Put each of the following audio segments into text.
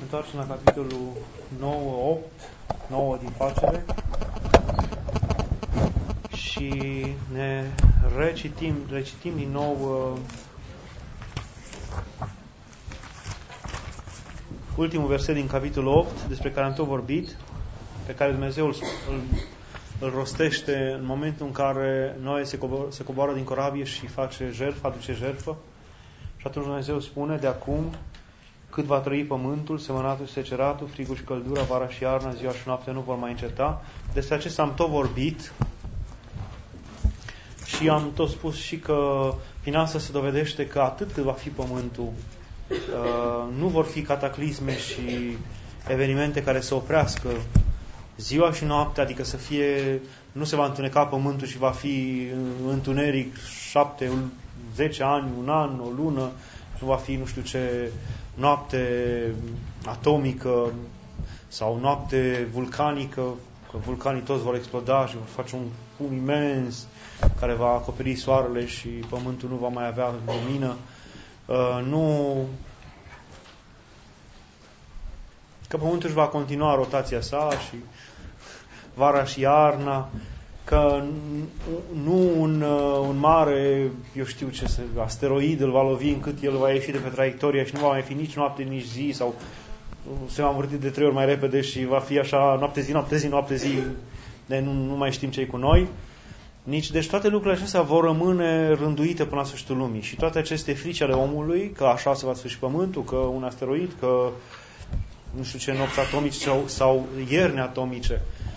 întoarcem la capitolul 9 din facere și ne recitim din nou ultimul verset din capitolul 8, despre care am tot vorbit, pe care Dumnezeu îl rostește în momentul în care Noe se coboară din corabie și aduce jertfă. Și atunci Dumnezeu spune: de acum cât va trăi pământul, semănatul și seceratul, frigul și căldura, vara și iarna, ziua și noaptea nu vor mai înceta. Despre acesta am tot vorbit și am tot spus și că prin asta se dovedește că atât cât va fi pământul, nu vor fi cataclisme și evenimente care să oprească ziua și noaptea, adică nu se va întuneca pământul și va fi întuneric 7, 10 ani, un an, o lună, nu va fi nu știu ce noapte atomică sau noapte vulcanică, că vulcanii toți vor exploda și vor face un fum imens care va acoperi soarele și pământul nu va mai avea lumină. Nu, că pământul își va continua rotația sa și vara și iarna, că nu un mare, eu știu ce, asteroid îl va lovi încât el va ieși de pe traiectoria și nu va mai fi nici noapte, nici zi, sau se va învârti de 3 ori mai repede și va fi așa noapte zi, de nu mai știm ce-i cu noi. Deci toate lucrurile acestea vor rămâne rânduite până la sfârșitul lumii și toate aceste frici ale omului, că așa se va sfârși pământul, că un asteroid, că nu știu ce nopți atomice sau ierni atomice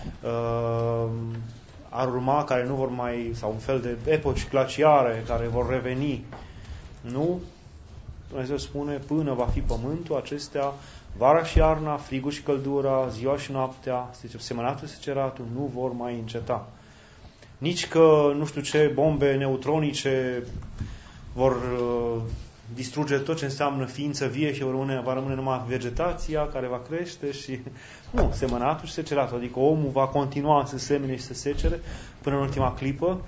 ar urma, care nu vor mai, sau un fel de epoci glaciare care vor reveni. Nu? Dumnezeu spune, până va fi pământul, acestea, vara și iarna, frigul și căldura, ziua și noaptea, semănatul și seceratul, nu vor mai înceta. Nici că, nu știu ce, bombe neutronice vor distruge tot ce înseamnă ființă vie și va rămâne numai vegetația care va crește și... Nu, semănatul și seceratul, adică omul va continua să semene și să secere până în ultima clipă.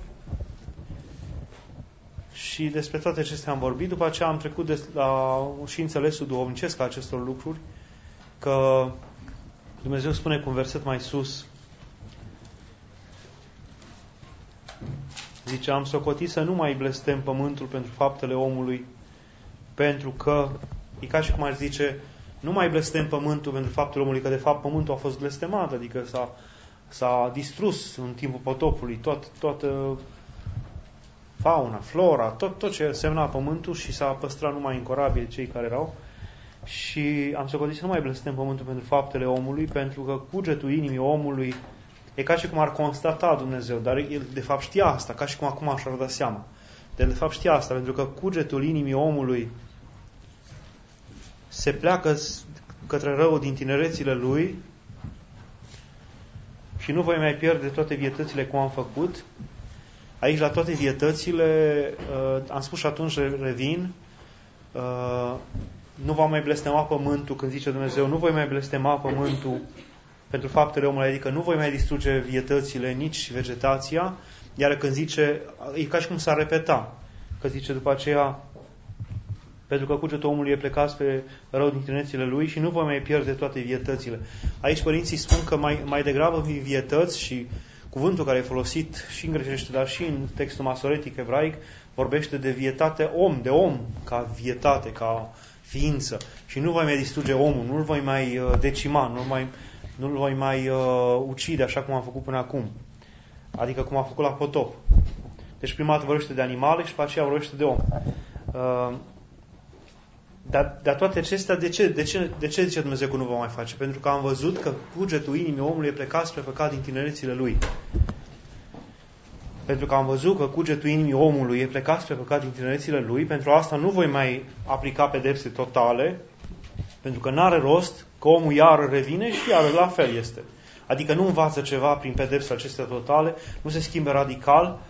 Și despre toate acestea am vorbit. După aceea am trecut și înțelesul duhovnicesc a acestor lucruri, că Dumnezeu spune cu un verset mai sus, zice, am socotit să nu mai blestem pământul pentru faptele omului, pentru că, e ca și cum ar zice, nu mai blestem pământul pentru faptele omului, că de fapt pământul a fost blestemat, adică s-a distrus în timpul potopului toată fauna, flora, tot ce semna pământul și s-a păstrat numai în corabie cei care erau. Și am socotit să nu mai blestem pământul pentru faptele omului, pentru că cugetul inimii omului e ca și cum ar constata Dumnezeu, dar el de fapt știa asta, ca și cum acum și-ar da seama. De fapt știa asta, pentru că cugetul inimii omului se pleacă către rău din tinerețile lui și nu voi mai pierde toate vietățile cum am făcut. Aici, la toate vietățile, am spus și atunci, revin, nu va mai blestema pământul, când zice Dumnezeu, nu voi mai blestema pământul pentru faptele omului, adică nu voi mai distruge vietățile, nici vegetația, iar când zice, e ca și cum s-ar repeta, că zice după aceea, pentru că cugetul omului e plecat spre rău din tinerețile lui și nu voi mai pierde toate vietățile. Aici părinții spun că mai degrabă vietăți, și cuvântul care e folosit și în grecește, dar și în textul masoretic ebraic, vorbește de vietate de om ca vietate, ca ființă. Și nu voi mai distruge omul, nu-l voi mai decima, nu-l voi mai ucide așa cum am făcut până acum. Adică cum a făcut la potop. Deci prima dată vorbește de animale și după aceea vorbește de om. Dar toate acestea, de ce zice Dumnezeu că nu va mai face? Pentru că am văzut că cugetul inimii omului e plecat spre păcat din tinerețile lui. Pentru că am văzut că cugetul inimii omului e plecat spre păcat din tinerețile lui, pentru asta nu voi mai aplica pedepse totale, pentru că n-are rost că omul iară revine și iară la fel este. Adică nu învață ceva prin pedepse acestea totale, nu se schimbe radical,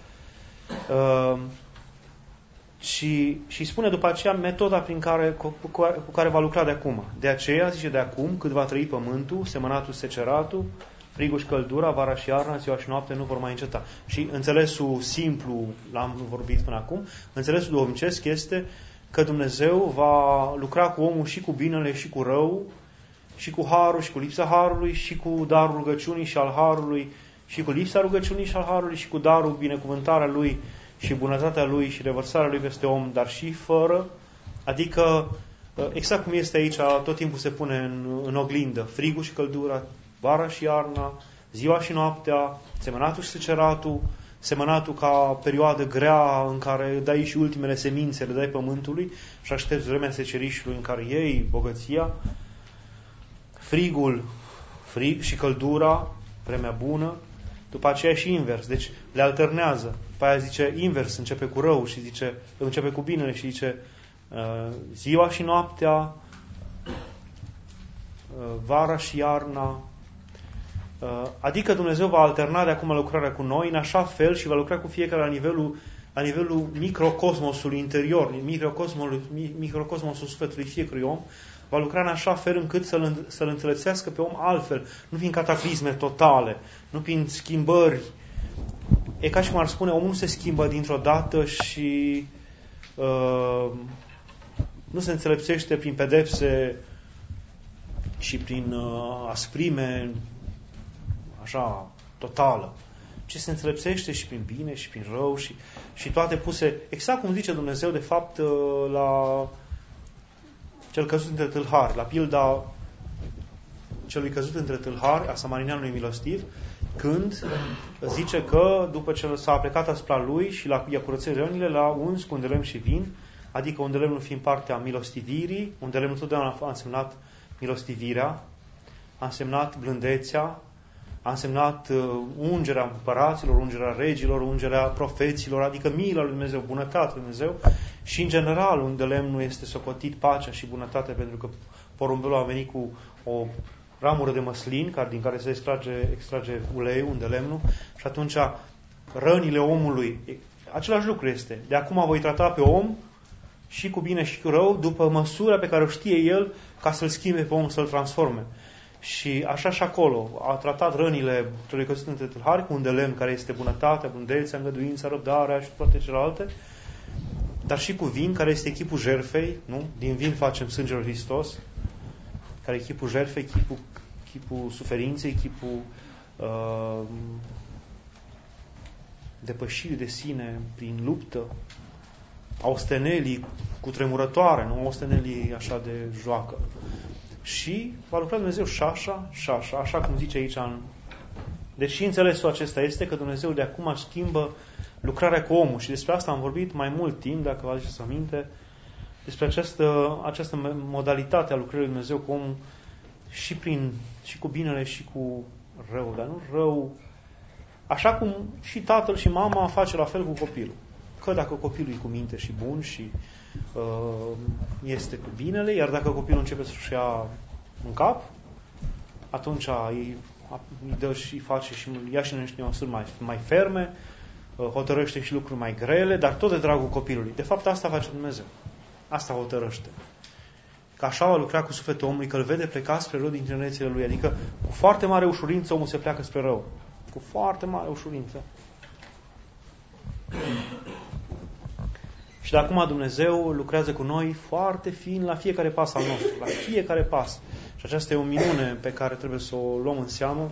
și spune după aceea metoda cu care va lucra de acum. De aceea, zice, de acum, cât va trăi pământul, semănatul, seceratul, frigul și căldura, vara și iarna, ziua și noaptea nu vor mai înceta. Și înțelesul simplu, l-am vorbit până acum, înțelesul duhovnicesc este că Dumnezeu va lucra cu omul și cu binele și cu rău și cu harul și cu lipsa harului, și cu darul rugăciunii și al harului, și cu lipsa rugăciunii și al harului, și cu darul, binecuvântarea lui și bunătatea lui și revărsarea lui peste om, dar și fără. Adică, exact cum este aici, tot timpul se pune în oglindă frigul și căldura, vara și iarna, ziua și noaptea, semănatul și seceratul, semănatul ca perioadă grea în care dai și ultimele semințe, le dai pământului și aștepți vremea secerișului în care iei bogăția, frig și căldura, vremea bună, după aceea și invers, deci le alternează. După aia zice invers, începe cu rău și începe cu binele și zice ziua și noaptea, vara și iarna. Adică Dumnezeu va alterna de acum lucrarea cu noi în așa fel și va lucra cu fiecare la nivelul microcosmosului interior, microcosmosul sufletului fiecărui om, va lucra în așa fel încât să-l înțelepțească pe om altfel, nu prin cataclisme totale, nu prin schimbări. E ca și cum ar spune, omul nu se schimbă dintr-o dată și nu se înțelepțește prin pedepse și prin asprime așa totală, ci se înțelepțește și prin bine și prin rău și toate puse, exact cum zice Dumnezeu de fapt la cel căzut între tâlhari, la pilda celui căzut între tâlhari, a samarineanului milostiv, când zice că după ce s-a plecat asupra lui și i-a curățit rănile, l-a uns cu un de lemn și vin, adică un de lemnul fiind partea milostivirii, un de lemnul totdeauna a însemnat milostivirea, a însemnat blândețea, a însemnat ungerea împăraților, ungerea regilor, ungerea profeților, adică mila lui Dumnezeu, bunătatea lui Dumnezeu și în general unde lemnul este socotit pacea și bunătatea, pentru că porumbelul a venit cu o ramură de măslin din care se extrage uleiul, unde lemnul, și atunci rănile omului, același lucru este. De acum voi trata pe om și cu bine și cu rău, după măsura pe care o știe el, ca să-l schimbe pe om, să-l transforme. Și așa și acolo a tratat rănile celui căzut între tâlhari cu un de lemn care este bunătatea, blândețea, îngăduința, răbdarea și toate celelalte, dar și cu vin, care este chipul jertfei, nu? Din vin facem sângele lui Hristos, care e chipul jertfei, chipul suferinței, chipul depășirii de sine prin luptă, a ostenelii cu tremurătoare, nu ostenelii așa de joacă. Și va lucra Dumnezeu așa cum zice aici. Deci și înțelesul acesta este că Dumnezeu de acum schimbă lucrarea cu omul și despre asta am vorbit mai mult timp, dacă vă aduceți aminte, despre această modalitate a lucrării lui Dumnezeu cu omul și cu binele și cu rău, dar nu rău, așa cum și tatăl și mama face la fel cu copilul. Că dacă copilul e cu minte și bun și este cu binele, iar dacă copilul începe să-și ia în cap, atunci îi dă și face și ia și niște măsuri mai ferme, hotărăște și lucruri mai grele, dar tot de dragul copilului. De fapt, asta face Dumnezeu. Asta hotărăște. Că așa va lucra cu sufletul omului, că îl vede pleca spre rău din tinerețile lui. Adică, cu foarte mare ușurință, omul se pleacă spre rău. Cu foarte mare ușurință. Și de acum Dumnezeu lucrează cu noi foarte fin la fiecare pas al nostru. La fiecare pas. Și aceasta e o minune pe care trebuie să o luăm în seamă.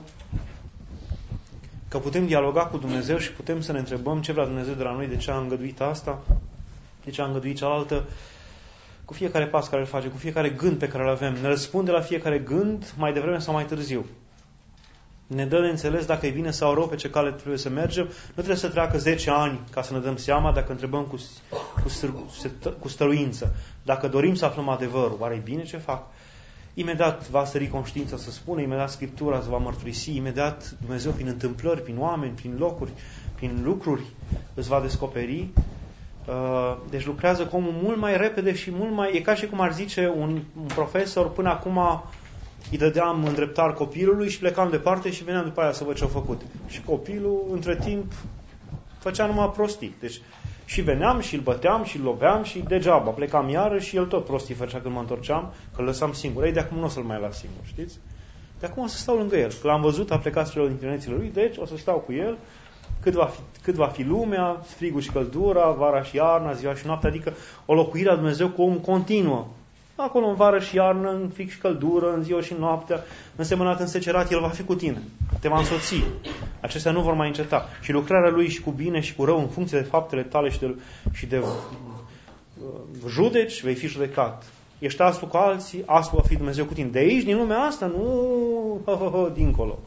Că putem dialoga cu Dumnezeu și putem să ne întrebăm ce vrea Dumnezeu de la noi, de ce a îngăduit asta, de ce a îngăduit cealaltă. Cu fiecare pas care îl face, cu fiecare gând pe care îl avem. Ne răspunde la fiecare gând mai devreme sau mai târziu. Ne dă de înțeles dacă e bine sau rău, pe ce cale trebuie să mergem. Nu trebuie să treacă 10 ani ca să ne dăm seama, dacă întrebăm cu stăruință. Dacă dorim să aflăm adevărul, oare e bine ce fac? Imediat va sări conștiința să spună, imediat Scriptura se va mărturisi, imediat Dumnezeu prin întâmplări, prin oameni, prin locuri, prin lucruri îți va descoperi. Deci lucrează cu omul mult mai repede și mult mai... E ca și cum ar zice un profesor, până acum îi dădeam îndreptar copilului și plecam departe și veneam după aia să văd ce-a făcut. Și copilul, între timp, făcea numai prostii. Deci și veneam și îl băteam și îl loveam și degeaba. Plecam iară și el tot prostii făcea când mă întorceam, că îl lăsam singur. Ei, de acum nu o să-l mai las singur, știți? De acum o să stau lângă el. Că l-am văzut, a plecat spre din tinerețile lui, deci o să stau cu el cât va fi lumea, frigul și căldura, vara și iarna, ziua și noaptea, adică o locuire a Dumnezeu cu omul continuă. Acolo în vară și iarnă, în fix și căldură, în ziua și noaptea, însemănat, însecerat, El va fi cu tine. Te va însoți. Acestea nu vor mai înceta. Și lucrarea Lui și cu bine și cu rău, în funcție de faptele tale și de judeci, vei fi judecat. Ești aspru cu alții, aspru va fi Dumnezeu cu tine. De aici, din lumea asta, nu dincolo.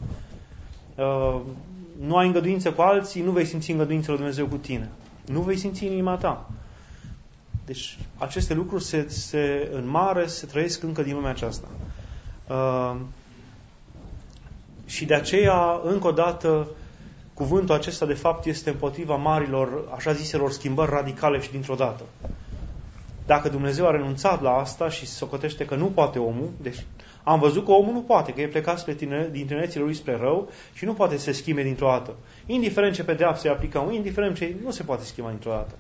Nu ai îngăduință cu alții, nu vei simți îngăduința lui Dumnezeu cu tine. Nu vei simți în inima ta. Deci aceste lucruri în mare se trăiesc încă din lumea aceasta. Și de aceea, încă o dată, cuvântul acesta de fapt este împotriva marilor, așa ziselor, schimbări radicale și dintr-o dată. Dacă Dumnezeu a renunțat la asta și se socotește că nu poate omul, deci am văzut că omul nu poate, că e plecat din tinerețile lui spre rău și nu poate să se schimbe dintr-o dată. Indiferent ce pedeapsă îi aplicăm, indiferent ce nu se poate schimba dintr-o dată.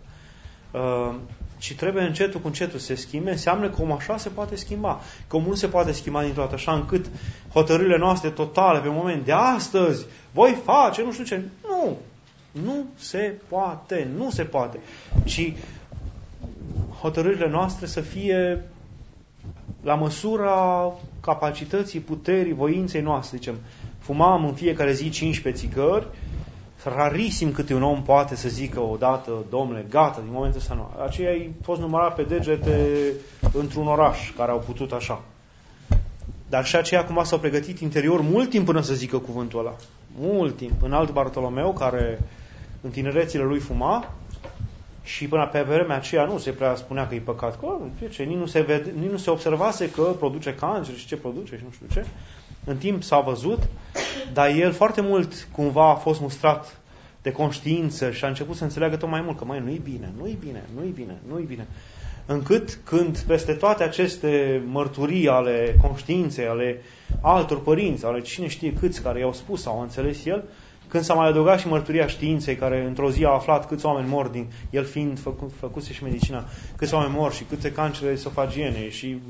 Și trebuie încetul cu încetul să se schimbe, înseamnă că omul așa se poate schimba. Că omul nu se poate schimba dintr-o dată, așa încât hotărârile noastre totale, pe moment de astăzi, voi face, nu știu ce. Nu se poate, nu se poate. Ci hotărârile noastre să fie la măsura capacității, puterii, voinței noastre. Zicem, fumam în fiecare zi 15 țigări, rarisim câte un om poate să zică odată, domnule, gata, din momentul ăsta nu. Aceia ai fost numărat pe degete într-un oraș care au putut așa. Dar și aceia cumva s-au pregătit interior mult timp până să zică cuvântul ăla. Mult timp. Înalt Bartolomeu, care în tinerețile lui fuma, și până pe vremea aceea nu se prea spunea că e păcat. Nici nu se observase că produce cancer și ce produce și nu știu ce. În timp s-a văzut, dar el foarte mult cumva a fost mustrat de conștiință și a început să înțeleagă tot mai mult că nu-i bine. Încât când peste toate aceste mărturii ale conștiinței, ale altor părinți, ale cine știe câți care i-au spus sau au înțeles el, când s-a mai adăugat și mărturia științei, care într-o zi a aflat câți oameni mor, el fiind făcuse și medicina, câți oameni mor și câte cancere esofagiene și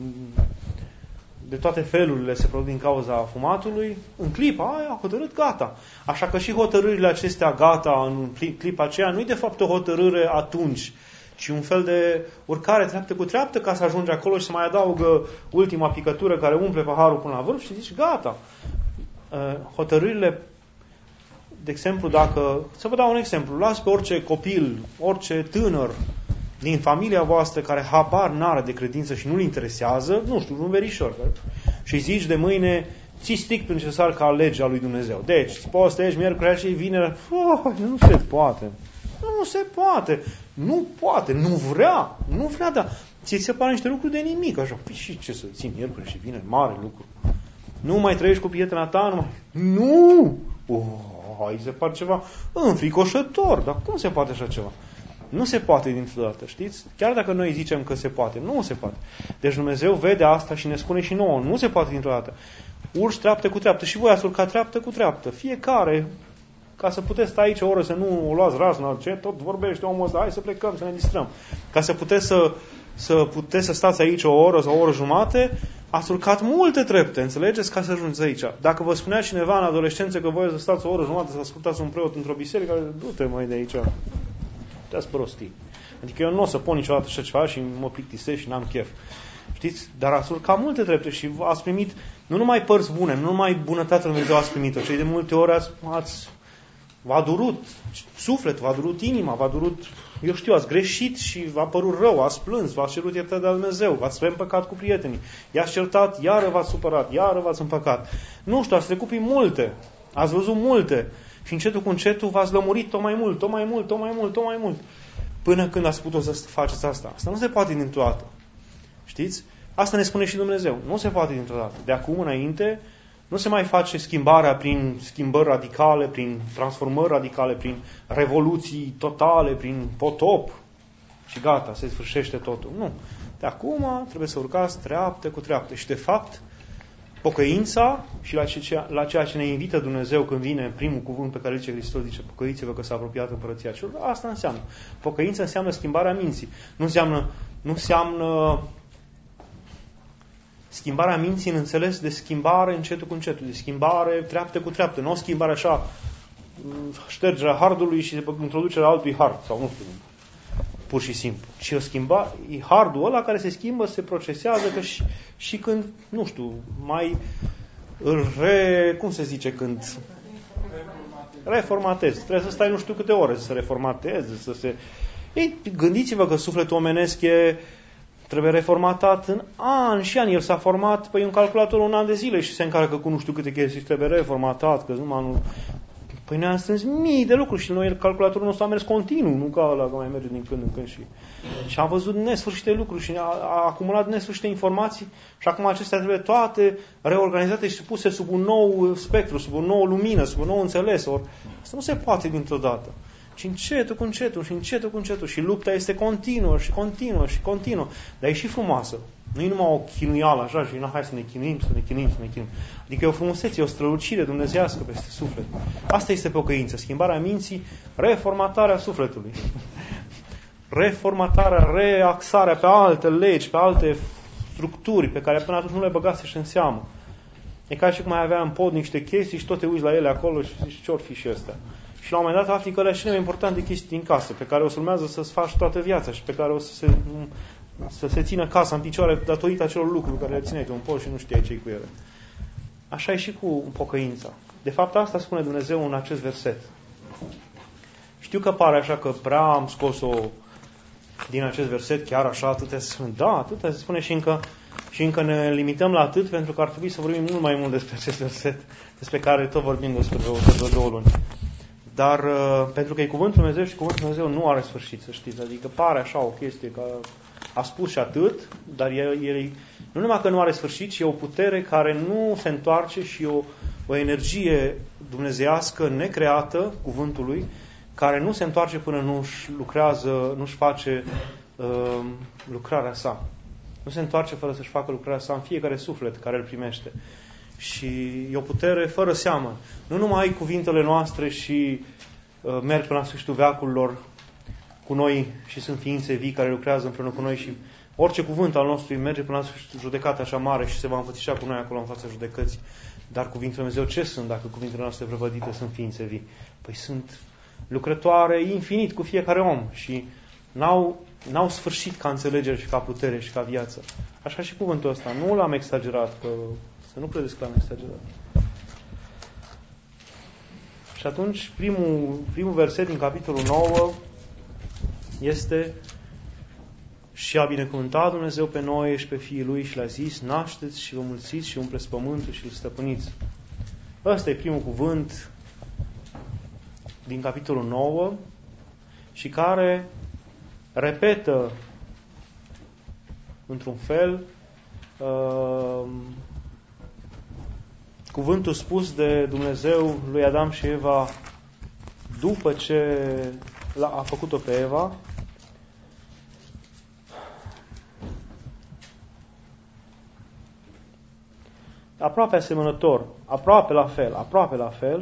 de toate felurile se produc din cauza fumatului, în clipa aia a hotărât gata. Așa că și hotărârile acestea gata în clipa aceea nu e de fapt o hotărâre atunci, ci un fel de urcare treaptă cu treaptă ca să ajungi acolo și să mai adaugă ultima picătură care umple paharul până la vârf și zici gata. Hotărârile, de exemplu, să vă dau un exemplu, luați pe orice copil, orice tânăr din familia voastră care habar n-are de credință și nu-l interesează, nu știu, un verișor, și zici de mâine, ții strict necesar ca legea lui Dumnezeu. Deci, postești miercuri și vineri, nu se poate. Nu poate, nu vrea, dar ți se pare niște lucruri de nimic, așa. Păi și ce să ții miercuri și vineri, mare lucru. Nu mai trăiești cu prietena ta, nu! Îi se pare ceva înfricoșător, dar cum se poate așa ceva? Nu se poate dintr-o dată, știți? Chiar dacă noi zicem că se poate, nu se poate. Deci Dumnezeu vede asta și ne spune și nouă, nu se poate dintr-o dată. Urci treaptă cu treaptă și voi ați urcat treaptă cu treaptă. Fiecare, ca să puteți sta aici o oră, să nu o luați razna, ce tot vorbește omul ăsta, hai să plecăm, să ne distrăm. Ca să puteți să stați aici o oră sau o oră jumate, ați urcat multe trepte, înțelegeți, ca să ajungeți aici. Dacă vă spunea cineva în adolescență că voi să stați o oră jumate să ascultați un preot într-o biserică, du-te mai de aici. Te-ați prostii. Adică eu nu o să pun niciodată așa ceva și mă plictisesc și n-am chef. Știți? Dar ați urcat multe trepte și ați primit nu numai părți bune, nu numai bunătatea lui Dumnezeu ați primit-o, ci de multe ori v-a durut sufletul, v-a durut inima, v-a durut, eu știu, ați greșit și v-a părut rău, ați plâns, v-ați cerut iertare de la Dumnezeu, v-ați împăcat cu prietenii, i-ați certat, iară v-ați supărat, iară v-ați împăcat. Nu știu, ați trecut prin multe, ați văzut multe și încetul cu încetul v-ați lămurit tot mai mult, până când ați putut să faceți asta. Asta nu se poate dintr-o dată. Știți? Asta ne spune și Dumnezeu. Nu se poate dintr-o dată. De acum înainte nu se mai face schimbarea prin schimbări radicale, prin transformări radicale, prin revoluții totale, prin potop și gata, se sfârșește totul. Nu. De acum trebuie să urcați treaptă cu treaptă. Și de fapt, pocăința și la ceea ce ne invită Dumnezeu când vine primul cuvânt pe care zice Hristos, zice pocăiți-vă că s-a apropiat împărăția Cerurilor, asta înseamnă. Pocăința înseamnă schimbarea minții. Nu înseamnă schimbarea minții în înțeles de schimbare încetul cu încetul, de schimbare treaptă cu treaptă, nu o schimbare așa, ștergerea hardului și introducerea altui hard, sau nu știu. pur și simplu. Și e hardul ăla care se schimbă, se procesează, că și când, nu știu, mai cum se zice când reformatezi. Trebuie să stai nu știu câte ore să se reformateze, să se... Ei, gândiți-vă că sufletul omenesc trebuie reformatat în ani și ani. El s-a format pe un calculator un an de zile și se încarcă cu nu știu câte chestii și trebuie reformatat, că numai nu... Păi ne-am strâns mii de lucruri și noi calculatorul nostru a mers continuu, nu ca ăla că mai merge din când în când și am văzut nesfârșite lucruri și a acumulat nesfârșite informații și acum acestea trebuie toate reorganizate și puse sub un nou spectru, sub o nouă lumină, sub un nou înțeles. Asta nu se poate dintr-o dată. Și încetul cu încetul, și încetul cu încetul. Și lupta este continuă, și continuă, și continuă. Dar e și frumoasă. Nu e numai o chinuială așa și hai să ne chinuim, să ne chinuim, să ne chinuim. Adică e o frumusețe, e o strălucire dumnezeiască peste suflet. Asta este pocăință. Schimbarea minții, reformatarea sufletului. Reformatarea, reaxarea pe alte legi, pe alte structuri pe care până atunci nu le băgase în seamă. E ca și cum mai avea în pod niște chestii și tot te uiți la ele acolo și zici ce-or fi și astea. Și la un moment dat afli că alea cele mai importante chestii din casă, pe care o să urmează să-ți faci toată viața și pe care o să se țină casa în picioare datorită acelor lucruri care le țineai tu în pod și nu știai ce-i cu ele. Așa e și cu pocăința. De fapt, asta spune Dumnezeu în acest verset. Știu că pare așa că prea am scos-o din acest verset, chiar așa, atâtea se spune. Da, atâtea se spune și încă ne limităm la atât, pentru că ar trebui să vorbim mult mai mult despre acest verset, despre care tot vorbim despre vreo 2 luni. Dar pentru că e Cuvântul Dumnezeu și Cuvântul Dumnezeu nu are sfârșit, să știți. Adică pare așa o chestie că a spus și atât, dar el nu numai că nu are sfârșit, ci e o putere care nu se întoarce și o energie dumnezeiască necreată, Cuvântului, care nu se întoarce până nu-și lucrează, nu-și face lucrarea sa. Nu se întoarce fără să-și facă lucrarea sa în fiecare suflet care îl primește. Și e o putere fără seamă. Nu numai cuvintele noastre și merg până la sfârșitul veacurilor cu noi și sunt ființe vii care lucrează împreună cu noi și orice cuvânt al nostru merge până la sfârșitul judecată așa mare și se va înfățișa cu noi acolo în fața judecății. Dar cuvintele Dumnezeu ce sunt dacă cuvintele noastre prevădite sunt ființe vii? Păi sunt lucrătoare infinit cu fiecare om și n-au sfârșit ca înțelegere și ca putere și ca viață. Așa și cuvântul ăsta. Nu l-am exagerat, că să nu credeți că l-am exagerat. Și atunci, primul verset din capitolul 9 este: și a binecuvântat Dumnezeu pe Noe și pe fiii lui și le-a zis: nașteți și vă mulțiți și umpleți pământul și îl stăpâniți. Ăsta e primul cuvânt din capitolul 9 și care repetă într-un fel cuvântul spus de Dumnezeu lui Adam și Eva după ce a făcut-o pe Eva. Aproape asemănător, aproape la fel.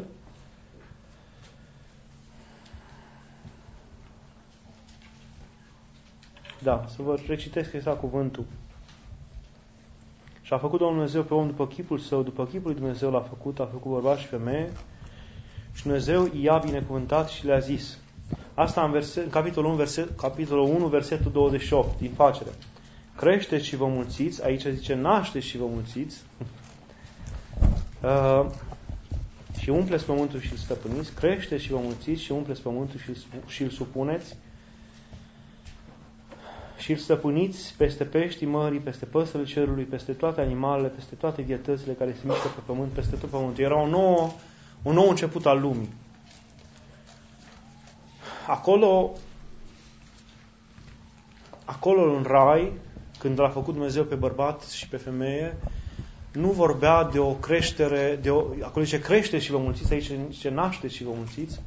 Da, să vă recitesc exact cuvântul. Și a făcut Domnul Dumnezeu pe om după chipul său, după chipul lui Dumnezeu a făcut bărbat și femeie. Și Dumnezeu i-a binecuvântat și le-a zis. Asta în capitolul 1, versetul 28 din Facere. Creșteți și vă mulțiți, aici zice nașteți și vă mulțiți, și umpleți pământul și îl stăpâniți, creșteți și vă mulțiți și umpleți pământul și îl supuneți, și îl stăpâniți peste peștii mării, peste păsările cerului, peste toate animalele, peste toate vietățile care se mișcă pe pământ, peste tot pământul. Era un nou început al lumii. Acolo în rai, când l-a făcut Dumnezeu pe bărbat și pe femeie, nu vorbea de o creștere, acolo zice crește și vă mulțiți, aici zice naște și vă mulțiți.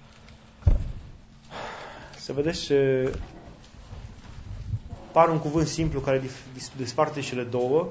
Să vedeți ce pare un cuvânt simplu care desparte cele două.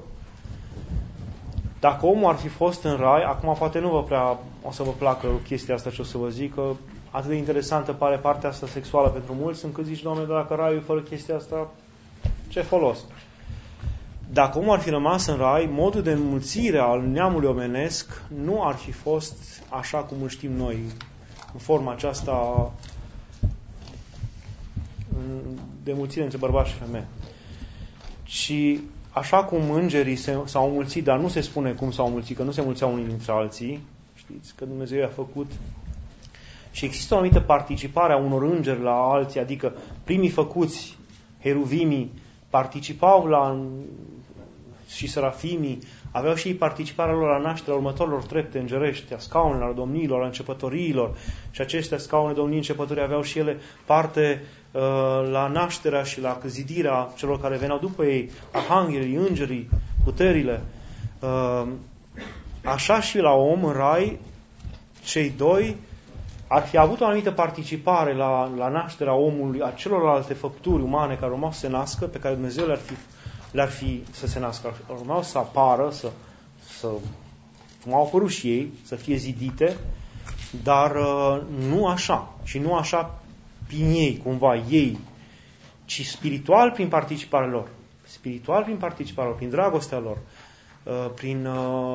Dacă omul ar fi fost în rai, acum poate nu vă prea o să vă placă chestia asta ce o să vă zic, că atât de interesantă pare partea asta sexuală pentru mulți, încât zici, Doamne, dacă raiul fără chestia asta, ce folos? Dacă omul ar fi rămas în rai, modul de înmulțire al neamului omenesc nu ar fi fost așa cum îl știm noi, în forma aceasta de mulțire între bărbați și femei. Și așa cum îngerii s-au mulțit, dar nu se spune cum s-au mulțit, că nu se mulțeau unii dintre alții, știți, că Dumnezeu i-a făcut. Și există o anumită participare a unor îngeri la alții, adică primii făcuți, heruvimii, participau și serafimii, aveau și ei participarea lor la nașterea următorilor trepte îngerești, a scaunelor, a domniilor, a începătoriilor. Și acestea scaune, domnii, începătorii aveau și ele parte la nașterea și la zidirea celor care veneau după ei, arhanghelii, îngerii, puterile. Așa și la om, în rai, cei doi ar fi avut o anumită participare la nașterea omului, a celorlalte făpturi umane care urmau să se nască, pe care Dumnezeu le-ar fi să se nască. Urmau să apară, cum au apărut și ei, să fie zidite, dar nu așa. Și nu așa prin ei, cumva, ei, ci spiritual prin participarea lor. Spiritual prin participarea lor, prin dragostea lor, prin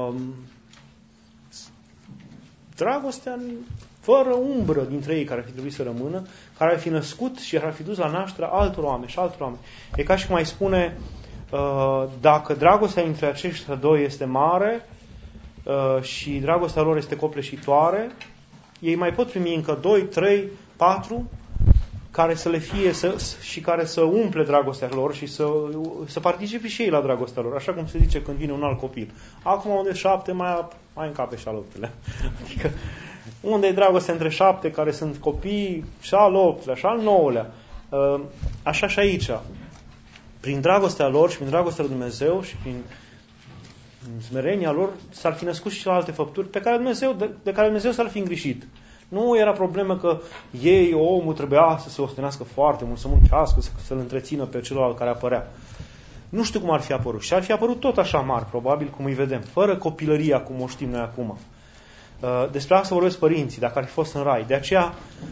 dragostea fără umbră dintre ei care ar fi trebuit să rămână, care ar fi născut și ar fi dus la nașterea altor oameni și altor oameni. E ca și cum ai spune, dacă dragostea dintre aceștia doi este mare și dragostea lor este copleșitoare, ei mai pot primi încă 2, 3, 4 care să le fie și care să umple dragostea lor și să participe și ei la dragostea lor. Așa cum se zice când vine un alt copil. Acum unde 7 mai încape și al 8-lea. Adică unde e dragostea între 7 care sunt copii și al 8-lea și al 9-lea. Așa și aici. Prin dragostea lor și prin dragostea lui Dumnezeu și prin smerenia lor s-ar fi născut și celelalte făpturi de care Dumnezeu s-ar fi îngrijit. Nu era problemă că ei, omul, trebuia să se ostenească foarte mult, să muncească, să-l întrețină pe celălalt care apărea. Nu știu cum ar fi apărut. Și ar fi apărut tot așa mari, probabil, cum îi vedem. Fără copilăria, cum o știm noi acum. Despre asta vorbesc părinții, dacă ar fi fost în rai. De aceea,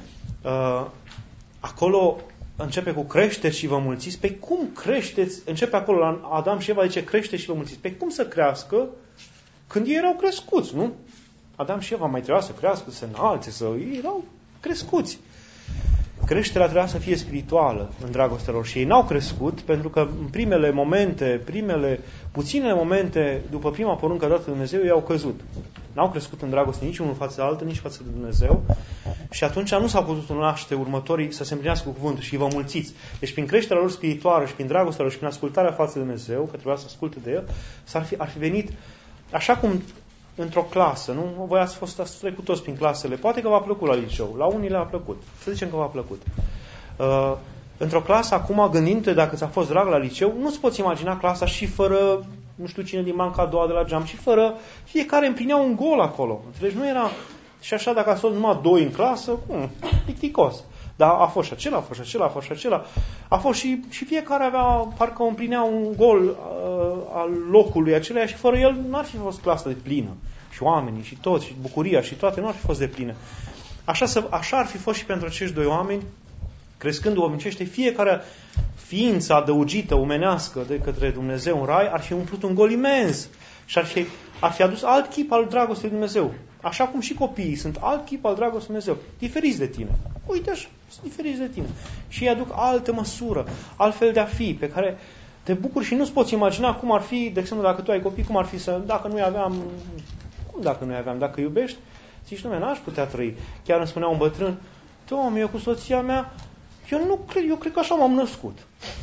acolo începe cu creșteți și vă mulțiți. Pe cum creșteți? Începe acolo la Adam și Eva, zice creșteți și vă mulțiți. Pe cum să crească când ei erau crescuți, nu? Adam și Eva mai trebuia să crească, să se înalțe, ei erau crescuți. Creșterea trebuia să fie spirituală în dragostea lor și ei n-au crescut pentru că în puținele momente după prima poruncă dată de Dumnezeu ei au căzut. N-au crescut în dragoste nici unul față de altul, nici față de Dumnezeu și atunci nu s-au putut naște următorii să se împlinească cuvântul și vă mulțiți. Deci prin creșterea lor spirituală și prin dragostea lor și prin ascultarea față de Dumnezeu, că trebuia să asculte de El, ar fi venit așa cum într-o clasă, nu? Voi ați trecut toți prin clasele. Poate că v-a plăcut la liceu. La unii le-a plăcut. Să zicem că v-a plăcut. Într-o clasă, acum, gândindu-te dacă ți-a fost drag la liceu, nu-ți poți imagina clasa și fără, nu știu cine din banca a doua de la geam, și fără fiecare împlinea un gol acolo. Înțelegi? Nu era... Și așa, dacă a fost numai 2 în clasă, plicticos. Dar a fost și acela, a fost și acela, a fost și acela. A fost și fiecare avea, parcă împlinea un gol al locului aceleia și fără el n-ar fi fost clasa de plină. Și oamenii, și toți, și bucuria, și toate, nu ar fi fost de plină. Așa ar fi fost și pentru acești 2 oameni, crescând omencește, fiecare ființă adăugită, omenească de către Dumnezeu în rai, ar fi umplut un gol imens. Și ar fi adus alt chip al dragostei de Dumnezeu. Așa cum și copiii sunt alt chip al dragostei de Dumnezeu. Diferiți de tine. Uite așa, sunt diferiți de tine. Și ei aduc altă măsură, altfel de a fi, pe care te bucuri și nu-ți poți imagina cum ar fi, de exemplu, dacă tu ai copii, cum ar fi dacă nu aveam, dacă iubești, zici, n-aș putea trăi. Chiar îmi spunea un bătrân, Doamne, eu cu soția mea, eu cred că așa m-am născut.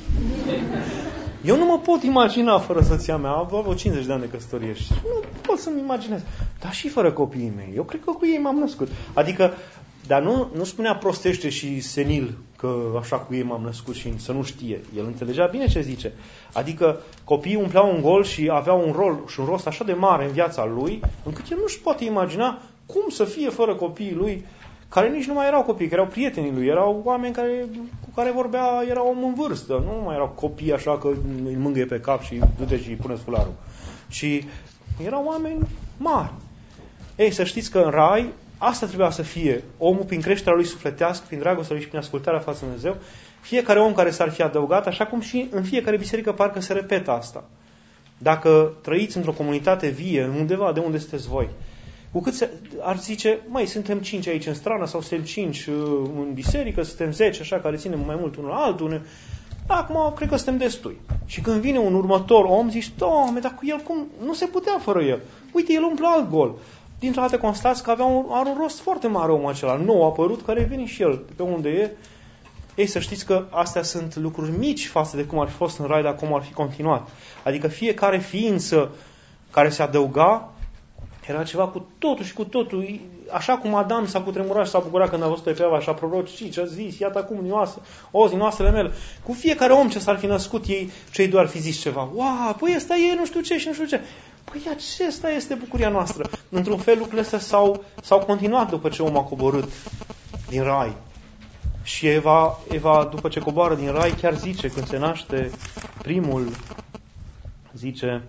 Eu nu mă pot imagina fără soția mea, am vreo 50 de ani de căsătorie și nu pot să-mi imaginez. Dar și fără copiii mei, eu cred că cu ei m-am născut. Adică, dar nu spunea prostește și senil că așa cu ei m-am născut și să nu știe. El înțelegea bine ce zice. Adică copiii umpleau un gol și aveau un rol și un rost așa de mare în viața lui, încât el nu-și poate imagina cum să fie fără copiii lui, care nici nu mai erau copii, care erau prietenii lui, erau oameni cu care vorbea, era om în vârstă, nu mai erau copii așa că îi mângâie pe cap și du-te și pune fularul. Și erau oameni mari. Ei, să știți că în rai, asta trebuia să fie omul prin creșterea lui sufletească, prin dragostea lui și prin ascultarea față de Dumnezeu, fiecare om care s-ar fi adăugat, așa cum și în fiecare biserică parcă se repetă asta. Dacă trăiți într-o comunitate vie, undeva de unde sunteți voi, Cu cât ar zice, măi, suntem 5 aici în strană sau suntem 5 în biserică, suntem 10 așa care ținem mai mult unul la altul. Acum cred că suntem destui. Și când vine un următor om, zici, Doamne, dar cu el cum? Nu se putea fără el. Uite, el umplă alt gol. Dintre alte constați că are un rost foarte mare omul acela, nou apărut, care vine și el pe unde e. Ei, să știți că astea sunt lucruri mici față de cum ar fi fost în rai, dar cum ar fi continuat. Adică fiecare ființă care se adăuga era ceva cu totul și cu totul. Așa cum Adam s-a cutremurat și s-a bucurat când a văzut pe Eva, așa prorocici, a zis, iată acum nioasele mele. Cu fiecare om ce s-ar fi născut ei, cei doi ar fi zis ceva. Wow, păi ăsta e nu știu ce și nu știu ce. Păi acesta este bucuria noastră. Într-un fel lucrurile astea s-au continuat după ce omul a coborât din rai. Și Eva, după ce coboară din rai, chiar zice, când se naște primul, zice,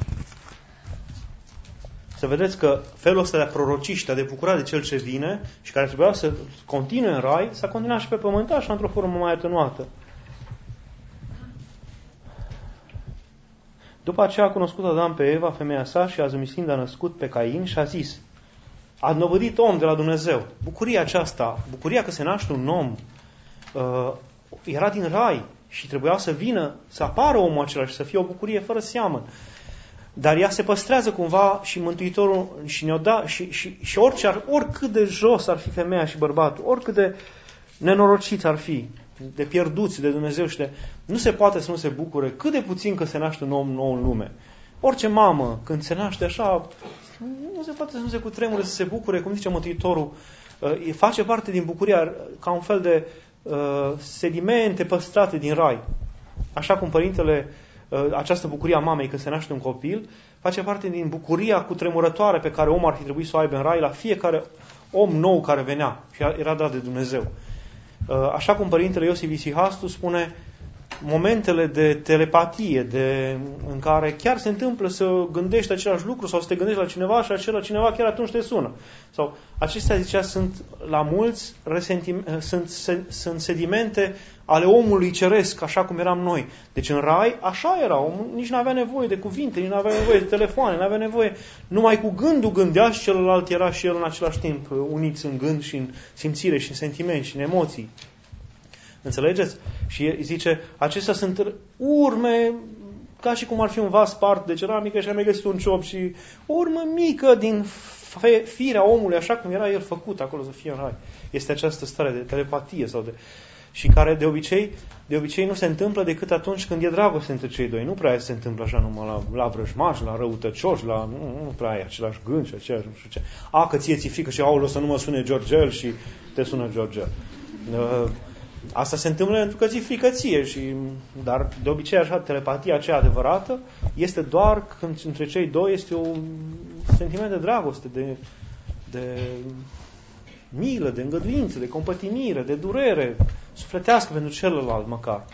să vedeți că felul ăsta de a proroci, de a bucura de cel ce vine și care trebuia să continue în rai, s-a continuat și pe pământ, așa într-o formă mai atenuată. După aceea a cunoscut Adam pe Eva, femeia sa, și a zămislind a născut pe Cain și a zis, a năvădit om de la Dumnezeu. Bucuria aceasta, bucuria că se naște un om, era din rai și trebuia să vină, să apară omul acela și să fie o bucurie fără seamăn. Dar ea se păstrează cumva și Mântuitorul și ne-o da și oricât de jos ar fi femeia și bărbatul, oricât de nenorociți ar fi, de pierduți de Dumnezeu și nu se poate să nu se bucure cât de puțin că se naște un om nou în lume. Orice mamă, când se naște așa, nu se poate să nu se cutremure, să se bucure, cum zice Mântuitorul, face parte din bucuria ca un fel de sedimente păstrate din rai. Așa cum părintele, această bucurie a mamei când se naște un copil, face parte din bucuria cutremurătoare pe care omul ar fi trebuit să o aibă în rai la fiecare om nou care venea și era dat de Dumnezeu. Așa cum părintele Iosif Isihastu spune, momentele de telepatie, în care chiar se întâmplă să gândești același lucru sau să te gândești la cineva și acela cineva chiar atunci te sună. Sau acestea, zicea, sunt la mulți sunt sedimente ale omului ceresc, așa cum eram noi. Deci în rai, așa era. Omul nici nu avea nevoie de cuvinte, nici nu avea nevoie de telefoane, nu avea nevoie. Numai cu gândul gândea și celălalt era și el în același timp uniți în gând și în simțire și în sentiment și în emoții. Înțelegeți? Și zice, acestea sunt urme, ca și cum ar fi un vas spart de ceramică și am mai găsit un ciop și o urmă mică din firea omului, așa cum era el făcut acolo să fie în rai. Este această stare de telepatie și care de obicei nu se întâmplă decât atunci când e dragoste între cei doi. Nu prea se întâmplă așa numai la vrăjmași, la răutăcioși, nu prea ai același gând și același nu știu ce. Că ție ți frică și aoleu să nu mă sune Georgel și te sună Georgel. Asta se întâmplă pentru că ți-e frică ție, dar de obicei așa, telepatia aceea adevărată este doar când între cei doi este un sentiment de dragoste, de milă, de îngăduință, de compătimire, de durere sufletească pentru celălalt măcar.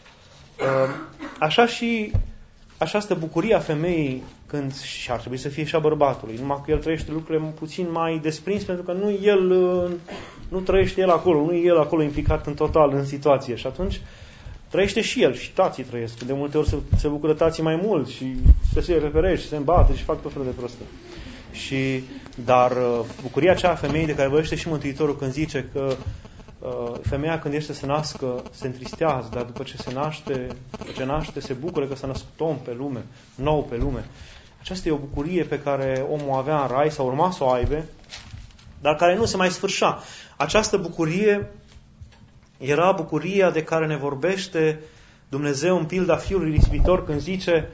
Așa și această bucurie a femeii când și ar trebui să fie și a bărbatului, numai că el trăiește lucrurile puțin mai desprins, pentru că nu trăiește el acolo, nu e el acolo implicat în total în situație și atunci trăiește și el și tații trăiesc. De multe ori se bucură tații mai mult și se referește, se îmbate și fac tot felul de prostă. Dar bucuria aceea a femeii de care vorbește și Mântuitorul când zice că femeia când este să nască se întristează, dar după ce naște se bucură că s-a născut om pe lume, nou pe lume. Aceasta e o bucurie pe care omul avea în rai sau urma să o aibă, dar care nu se mai sfârșea. Această bucurie era bucuria de care ne vorbește Dumnezeu în pilda fiului risipitor când zice: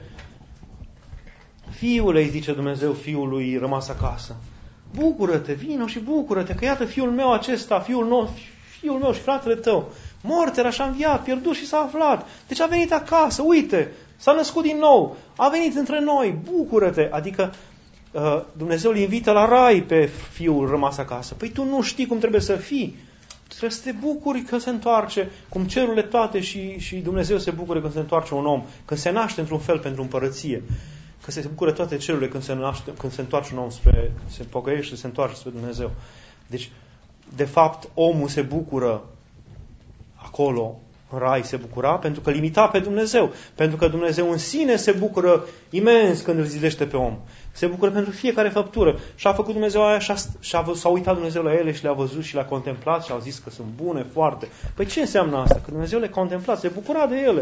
Fiule, îi zice Dumnezeu fiului rămas acasă, bucură-te, vino și bucură-te, că iată fiul meu acesta, fiul meu și fratele tău, mort era și a înviat, pierdut și s-a aflat. Deci a venit acasă, uite, s-a născut din nou, a venit între noi, bucură-te. Adică Dumnezeu îl invită la rai pe fiul rămas acasă. Păi tu nu știi cum trebuie să fii. Trebuie să te bucuri că se întoarce, cum cerurile toate și Dumnezeu se bucură când se întoarce un om, când se naște într-un fel pentru împărăție. Că se bucură toate cerurile când se întoarce un om se pocăiește, se întoarce spre Dumnezeu. Deci, de fapt, omul se bucură acolo în rai se bucura pentru că limita pe Dumnezeu. Pentru că Dumnezeu în sine se bucură imens când îl zidește pe om. Se bucură pentru fiecare făptură. Și a făcut Dumnezeu aia și s-a uitat Dumnezeu la ele și le-a văzut și le-a contemplat și a zis că sunt bune foarte. Păi ce înseamnă asta? Că Dumnezeu le contempla, se bucura de ele.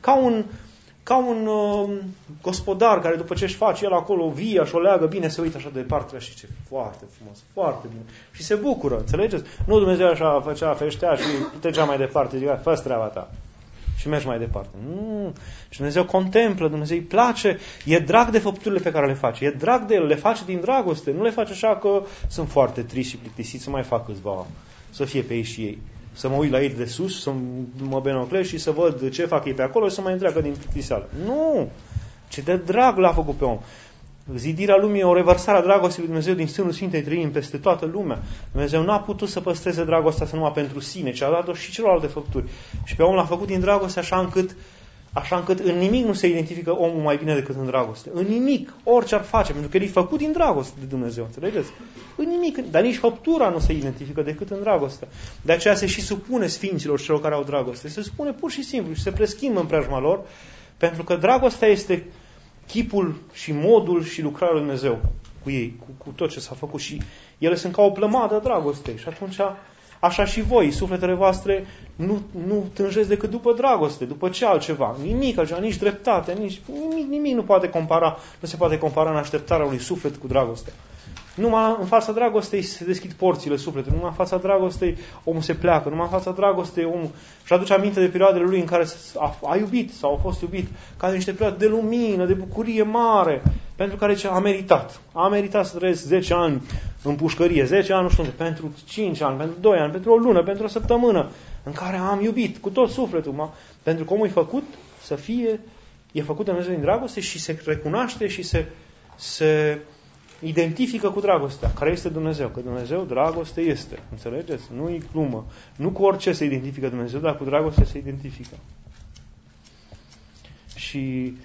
Ca un gospodar care după ce își face el acolo via și o leagă bine, se uită așa de departe și ce foarte frumos, foarte bine. Și se bucură, înțelegeți? Nu Dumnezeu așa făcea, feștea și trecea mai departe, zicea, fă-ți treaba ta. Și mergi mai departe. Nu. Și Dumnezeu contemplă, Dumnezeu îi place, e drag de făpturile pe care le face, e drag de ele, le face din dragoste, nu le face așa că sunt foarte triști și plictisiți să mai fac câțiva, să fie pe ei și ei. Să mă uit la ei de sus, să mă benoclez și să văd ce fac ei pe acolo și să mă întreagă din plictiseală. Nu! Ce de drag l-a făcut pe om. Zidirea lumii e o revărsare a dragostei lui Dumnezeu din sânul Sfintei Treimi peste toată lumea. Dumnezeu n-a putut să păstreze dragostea asta numai pentru sine, ci a dat-o și celorlalte făpturi. Și pe om l-a făcut din dragoste așa încât în nimic nu se identifică omul mai bine decât în dragoste. În nimic, orice ar face, pentru că el e făcut din dragoste de Dumnezeu, înțelegeți? În nimic, dar nici făptura nu se identifică decât în dragoste. De aceea se și supune sfinților celor care au dragoste. Se supune pur și simplu și se preschimbă în preajma lor, pentru că dragostea este chipul și modul și lucrarea lui Dumnezeu cu ei, cu tot ce s-a făcut și ele sunt ca o plămadă dragostei. Și atunci, așa și voi, sufletele voastre nu tânjesc decât după dragoste, după ce altceva. Nimic altceva, nici dreptate, nimic nu se poate compara în așteptarea unui suflet cu dragoste. Numai în fața dragostei se deschid porțile sufletului, numai în fața dragostei omul se pleacă, numai în fața dragostei omul își aduce aminte de perioadele lui în care a iubit sau a fost iubit, ca niște perioade de lumină, de bucurie mare, pentru care a meritat. A meritat să trăiesc 10 ani în pușcărie, 10 ani, nu știu unde, pentru 5 ani, pentru 2 ani, pentru o lună, pentru o săptămână, în care am iubit cu tot sufletul, pentru că omul e făcut să fie, e făcut de Dumnezeu din dragoste și se recunoaște și se identifică cu dragostea, care este Dumnezeu. Că Dumnezeu, dragoste este. Înțelegeți? Nu e glumă. Nu cu orice se identifică Dumnezeu, dar cu dragoste se identifică. Și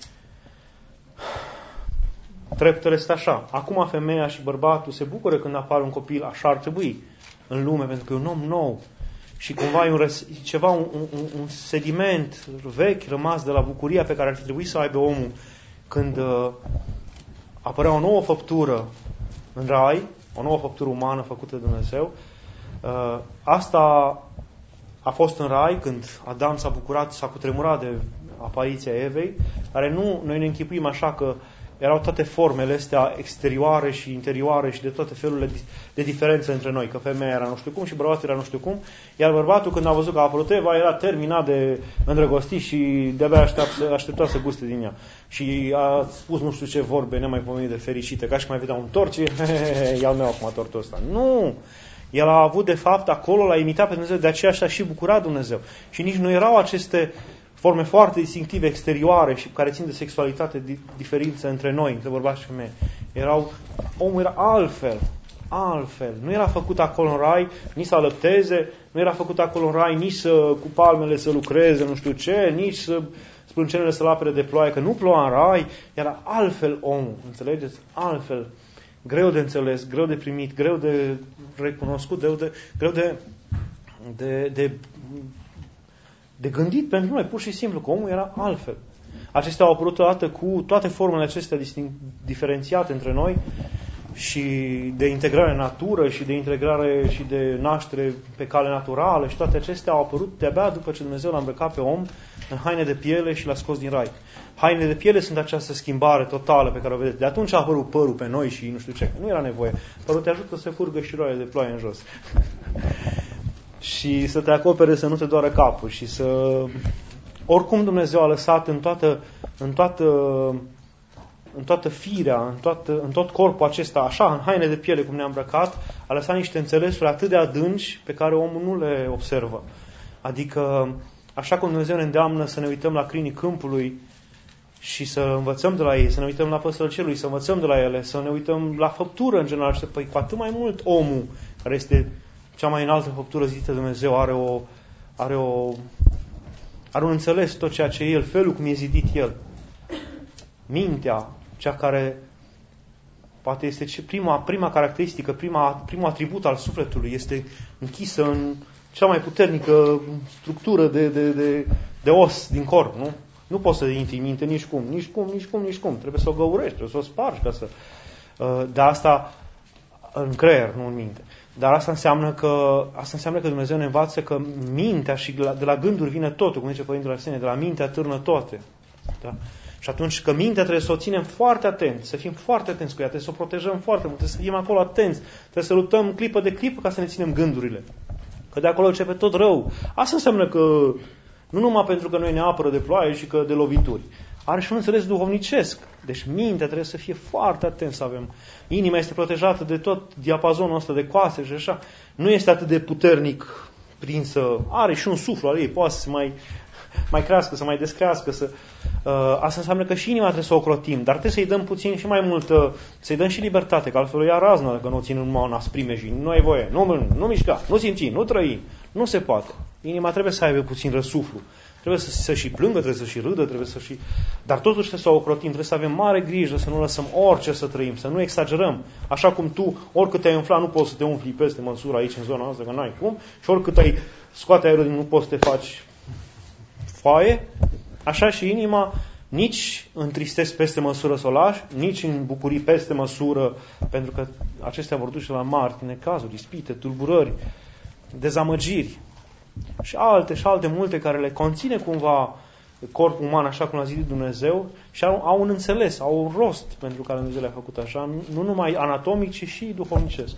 treptele este așa. Acum femeia și bărbatul se bucură când apare un copil, așa ar trebui în lume, pentru că e un om nou. Și cumva e un sediment vechi rămas de la bucuria pe care ar fi trebuit să aibă omul când apărea o nouă făptură în rai, o nouă făptură umană făcută de Dumnezeu. Asta a fost în rai când Adam s-a bucurat, s-a cutremurat de apariția Evei, care noi ne închipuim așa că erau toate formele astea exterioare și interioare și de toate felurile de diferențe între noi, că femeia era nu știu cum și bărbatul era nu știu cum, iar bărbatul când a văzut că a apărut Eva era terminat de îndrăgostit și de-abia aștepta să guste din ea. Și a spus nu știu ce vorbe nemaipomenit de fericite, ca și mai vedea un tort și ia-l meu acum tortul ăsta. Nu! El a avut de fapt acolo, l-a imitat pe Dumnezeu, de aceea și-a și bucurat Dumnezeu. Și nici nu erau aceste forme foarte distinctive, exterioare și care țin de sexualitate, diferențe între noi, între bărbați și femei. Omul era altfel. Nu era făcut acolo în rai nici să alăpteze, nu era făcut acolo în rai nici cu palmele să lucreze, nu știu ce, nici să sprâncenele să-l apere de ploaie, că nu ploua în rai. Era altfel omul, înțelegeți? Altfel. Greu de înțeles, greu de primit, greu de recunoscut, greu de gândit pentru noi, pur și simplu, că omul era altfel. Acestea au apărut odată cu toate formele acestea diferențiate între noi și de integrare în natură și de integrare și de naștere pe cale naturală și toate acestea au apărut de-abia după ce Dumnezeu l-a îmbrăcat pe om în haine de piele și l-a scos din rai. Hainele de piele sunt această schimbare totală pe care o vedeți. De atunci a apărut părul pe noi și nu știu ce. Nu era nevoie. Părul te ajută să furgă și roile de ploaie în jos. Și să te acopere să nu te doară capul și să... Oricum Dumnezeu a lăsat în toată firea, în tot corpul acesta, așa, în haine de piele cum ne-a îmbrăcat, a lăsat niște înțelesuri atât de adânci pe care omul nu le observă. Adică, așa cum Dumnezeu ne îndeamnă să ne uităm la crinii câmpului și să învățăm de la ei, să ne uităm la păsările cerului, să învățăm de la ele, să ne uităm la făptură în general și păi, cu atât mai mult omul, care este cea mai înaltă făptură zidită de Dumnezeu, are un înțeles tot ceea ce e el, felul cum e zidit el. Mintea, cea care poate este prima caracteristică, primul atribut al sufletului, este închisă cea mai puternică structură de os din corp, nu? Nu poți să intri în minte nici cum. Trebuie să o găurești, trebuie să o spargi ca să... Dar asta în creier, nu în minte. Dar asta înseamnă că Dumnezeu ne învață că mintea și de la gânduri vine totul, cum zice Părintele Arsenie, de la mintea târnă toate. Da? Și atunci că mintea trebuie să o ținem foarte atent, să fim foarte atenți cu ea, trebuie să o protejăm foarte mult, trebuie să fim acolo atenți, trebuie să luptăm clipă de clipă ca să ne ținem gândurile. Că de acolo începe tot rău. Asta înseamnă că nu numai pentru că noi ne apără de ploaie și că de lovituri. Are și un înțeles duhovnicesc. Deci mintea trebuie să fie foarte atent să avem. Inima este protejată de tot diapazonul ăsta de coase și așa. Nu este atât de puternic prinsă. Are și un suflu al ei. Poate să mai crească, să mai descrească. Asta înseamnă că și inima trebuie să o ocrotim. Dar trebuie să-i dăm puțin și mai multă, să-i dăm și libertate. Că altfel ia raznă dacă nu o țin numai în asprime și nu ai voie. Nu mișca, nu simți, nu trăi. Nu se poate. Inima trebuie să aibă puțin răsuflu. Trebuie să și plângă, trebuie să și râdă, dar totuși trebuie să o ocrotim, trebuie să avem mare grijă, să nu lăsăm orice să trăim, să nu exagerăm. Așa cum tu, oricât te-ai umflat, nu poți să te umfli peste măsură aici, în zona asta, că n-ai cum, și oricât ai scoate aerul, nu poți să te faci foaie, așa și inima, nici în tristezi peste măsură să o lași, nici în bucurii peste măsură, pentru că acestea vor duce la mari necazuri, ispite, tulburări, dezamăgiri. Și alte multe care le conține cumva corpul uman așa cum l-a zidit Dumnezeu și au un înțeles, au un rost pentru care Dumnezeu le-a făcut așa, nu numai anatomic, ci și duhovnicesc.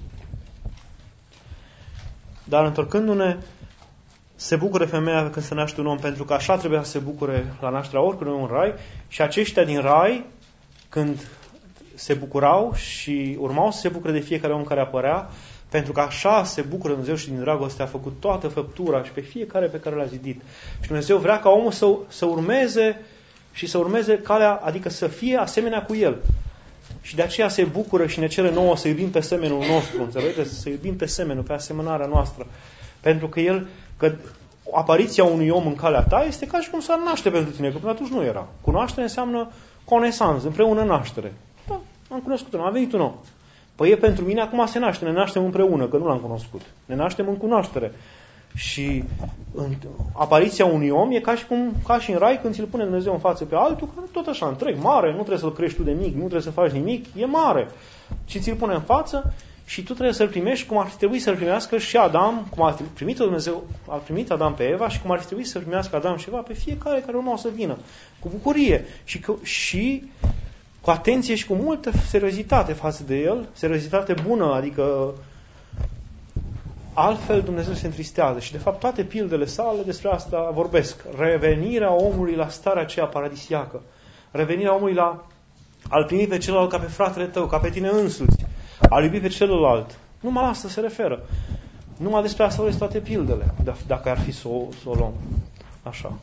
Dar întorcându-ne, se bucură femeia când se naște un om, pentru că așa trebuia să se bucure la nașterea oricărui om în rai, și aceștia din rai, când se bucurau și urmau să se bucure de fiecare om care apărea, pentru că așa se bucură Dumnezeu și din dragoste a făcut toată făptura și pe fiecare pe care l-a zidit. Și Dumnezeu vrea ca omul să urmeze calea, adică să fie asemenea cu el. Și de aceea se bucură și ne cere nouă să iubim pe semenul nostru, înțelegeți? Să iubim pe semenul, pe asemănarea noastră. Pentru că apariția unui om în calea ta este ca și cum s-ar naște pentru tine, că până atunci nu era. Cunoaștere înseamnă conesanță, împreună naștere. Da, am cunoscut-o, a venit un om. Păi e pentru mine, acum se naște, ne naștem împreună, că nu l-am cunoscut. Ne naștem în cunoaștere. Și apariția unui om e ca și în rai, când ți-l pune Dumnezeu în față pe altul, tot așa, întreg, mare, nu trebuie să-l crești tu de mic, nu trebuie să faci nimic, e mare. Și ți-l pune în față și tu trebuie să-l primești cum ar trebui să-l primească și Adam, cum a primit Dumnezeu, a primit Adam pe Eva și cum ar trebui să-l primească Adam și Eva pe fiecare care urma să vină. Cu bucurie și cu atenție și cu multă seriozitate față de el, seriozitate bună, adică altfel Dumnezeu se întristează. Și de fapt toate pildele sale despre asta vorbesc. Revenirea omului la starea aceea paradisiacă. Revenirea omului la a-l primi pe celălalt ca pe fratele tău, ca pe tine însuți. A-l iubi pe celălalt. Numai la asta se referă. Numai despre asta vorbesc toate pildele, dacă ar fi să o luăm. Așa.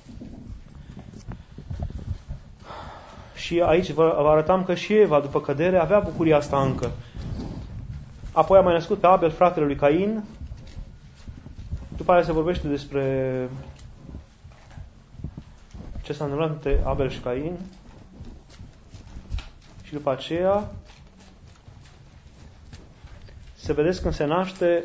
Și aici vă arătam că și Eva, după cădere, avea bucuria asta încă. Apoi a mai născut pe Abel, fratele lui Cain. După aceea se vorbește despre ce s-a întâmplat între Abel și Cain. Și după aceea se vedeți când se naște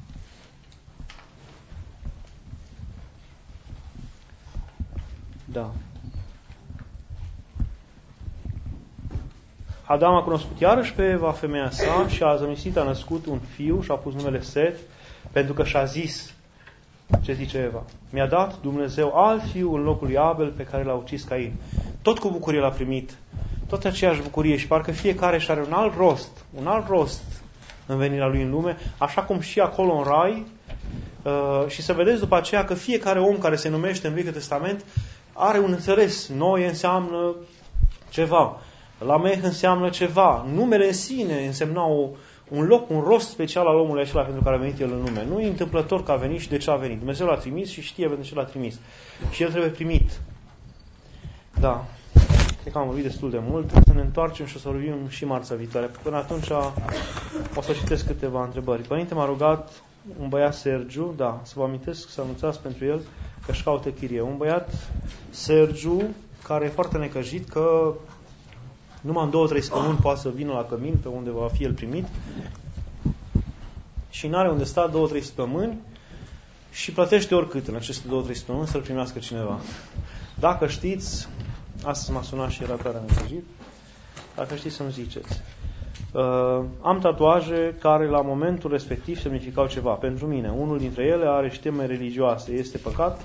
Adam a cunoscut iarăși pe Eva, femeia sa, și a zămisit, a născut un fiu și a pus numele Set, pentru că și-a zis, ce zice Eva, mi-a dat Dumnezeu alt fiu în locul lui Abel pe care l-a ucis Cain. Tot cu bucurie l-a primit, tot aceeași bucurie și parcă fiecare și are un alt rost în venirea lui în lume, așa cum și acolo în rai. Și să vedeți după aceea că fiecare om care se numește în Vechiul Testament are un înțeles. Noe înseamnă ceva, Lameh înseamnă ceva, numele în sine însemna un loc, un rost special al omului acela pentru care a venit el în lume. Nu e întâmplător că a venit și de ce a venit. Dumnezeu l-a trimis și știe pentru ce l-a trimis. Și el trebuie primit. Da. Cred că am vorbit destul de mult. Să ne întoarcem și o să vorbim și marțea viitoare. Până atunci o să citesc câteva întrebări. Părinte m-a rugat un băiat Sergiu, să vă amintesc să anunțați pentru el că își caută chirie. Un băiat Sergiu care e foarte necăjit că numai în 2-3 săptămâni poate să vină la cămin pe unde va fi el primit și n-are unde sta 2-3 săptămâni și plătește oricât în aceste 2-3 săptămâni să-l primească cineva. Dacă știți, astăzi m-a sunat și era tare amintejit, dacă știți să-mi ziceți. Am tatuaje care la momentul respectiv semnificau ceva. Pentru mine, unul dintre ele are și teme religioase. Este păcat?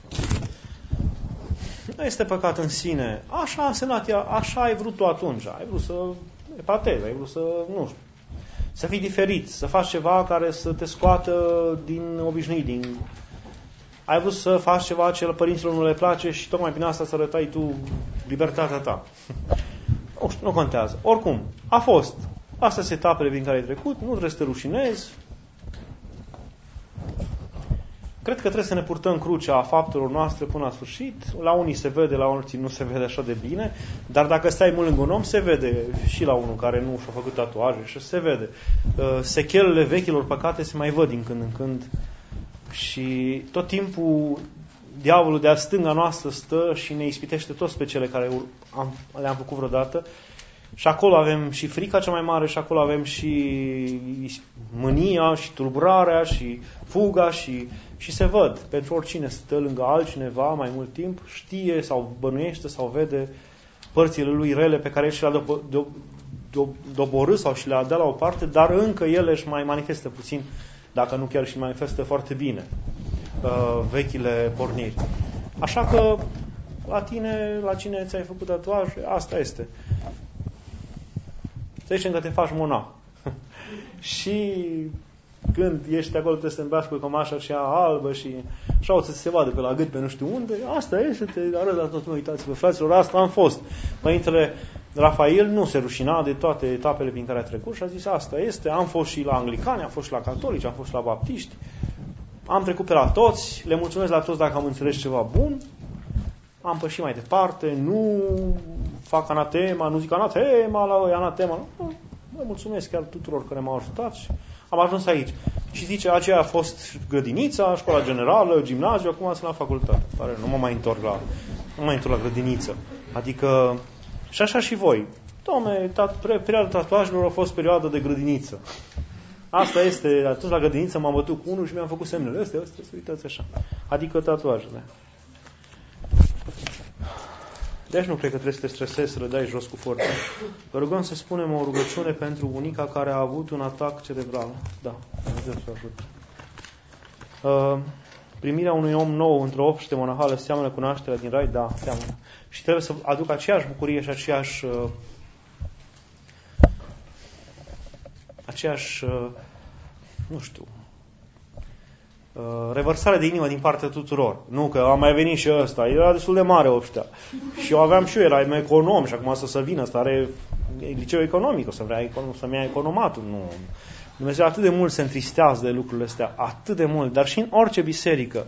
Nu este păcat în sine. Așa a însemnat, așa ai vrut tu atunci. Ai vrut să epatezi, ai vrut să, nu știu, să fii diferit, să faci ceva care să te scoată din obișnuit, ai vrut să faci ceva ce părinților nu le place și tocmai prin asta să arătai tu libertatea ta. Nu contează. Oricum, a fost. Astea sunt etapele prin care ai trecut, nu trebuie să te rușinezi. Cred că trebuie să ne purtăm crucea a faptelor noastre până la sfârșit. La unii se vede, la alții nu se vede așa de bine, dar dacă stai mult lângă un om, se vede și la unul care nu și-a făcut tatuaje și se vede. Sechelele vechilor păcate se mai văd din când în când și tot timpul diavolul de-a stânga noastră stă și ne ispitește toți pe cele care le-am făcut vreodată. Și acolo avem și frica cea mai mare, și acolo avem și mânia, și tulburarea, și fuga, și se văd. Pentru oricine stă lângă altcineva mai mult timp, știe sau bănuiește sau vede părțile lui rele pe care el și le-a doborât sau și le-a dat la o parte, dar încă ele își mai manifestă puțin, dacă nu chiar și manifestă foarte bine vechile porniri. Așa că la cine ți-ai făcut tatuaje, asta este. Să zicem că te faci monah. Și când ești acolo, trebuie să te îmbraci cu cămașa aceea albă și așa o să se vadă pe la gât, pe nu știu unde. Asta e, să te arăt la tot. Uitați-vă, fraților, asta am fost. Părintele Rafael nu se rușina de toate etapele prin care a trecut și a zis, asta este. Am fost și la anglicani, am fost și la catolici, am fost și la baptiști. Am trecut pe la toți, le mulțumesc la toți dacă am înțeles ceva bun. Am pășit mai departe, nu fac anatema, nu zic anatema la ăia, anatema. Nu, vă mulțumesc chiar tuturor care m-au ajutat și am ajuns aici. Și zice, aceea a fost grădinița, școala generală, gimnaziu, acum sunt la facultate. Pare, nu mă mai întorc la grădiniță. Adică, și așa și voi. Dom'le, perioada tatuajelor a fost perioada de grădiniță. Asta este, atunci la grădiniță m-am bătut cu unul și mi-am făcut semnele astea, să uitați așa. Adică tatuajele. Deci nu cred că trebuie să te stresezi, să le dai jos cu forță. Vă rugăm să spunem o rugăciune pentru bunica care a avut un atac cerebral. Da, Dumnezeu să ajute. Primirea unui om nou într-o obște monahală seamănă cu nașterea din rai? Da, seamănă. Și trebuie să aducă aceeași bucurie și aceeași nu știu, revărsare de inimă din partea tuturor. Nu, că a mai venit și ăsta. Era destul de mare obștea. Și eu aveam și eu, era econom și acum să vină, ăsta are liceu economic, o să-mi ia economatul. Nu. Dumnezeu atât de mult se întristează de lucrurile astea, atât de mult, dar și în orice biserică.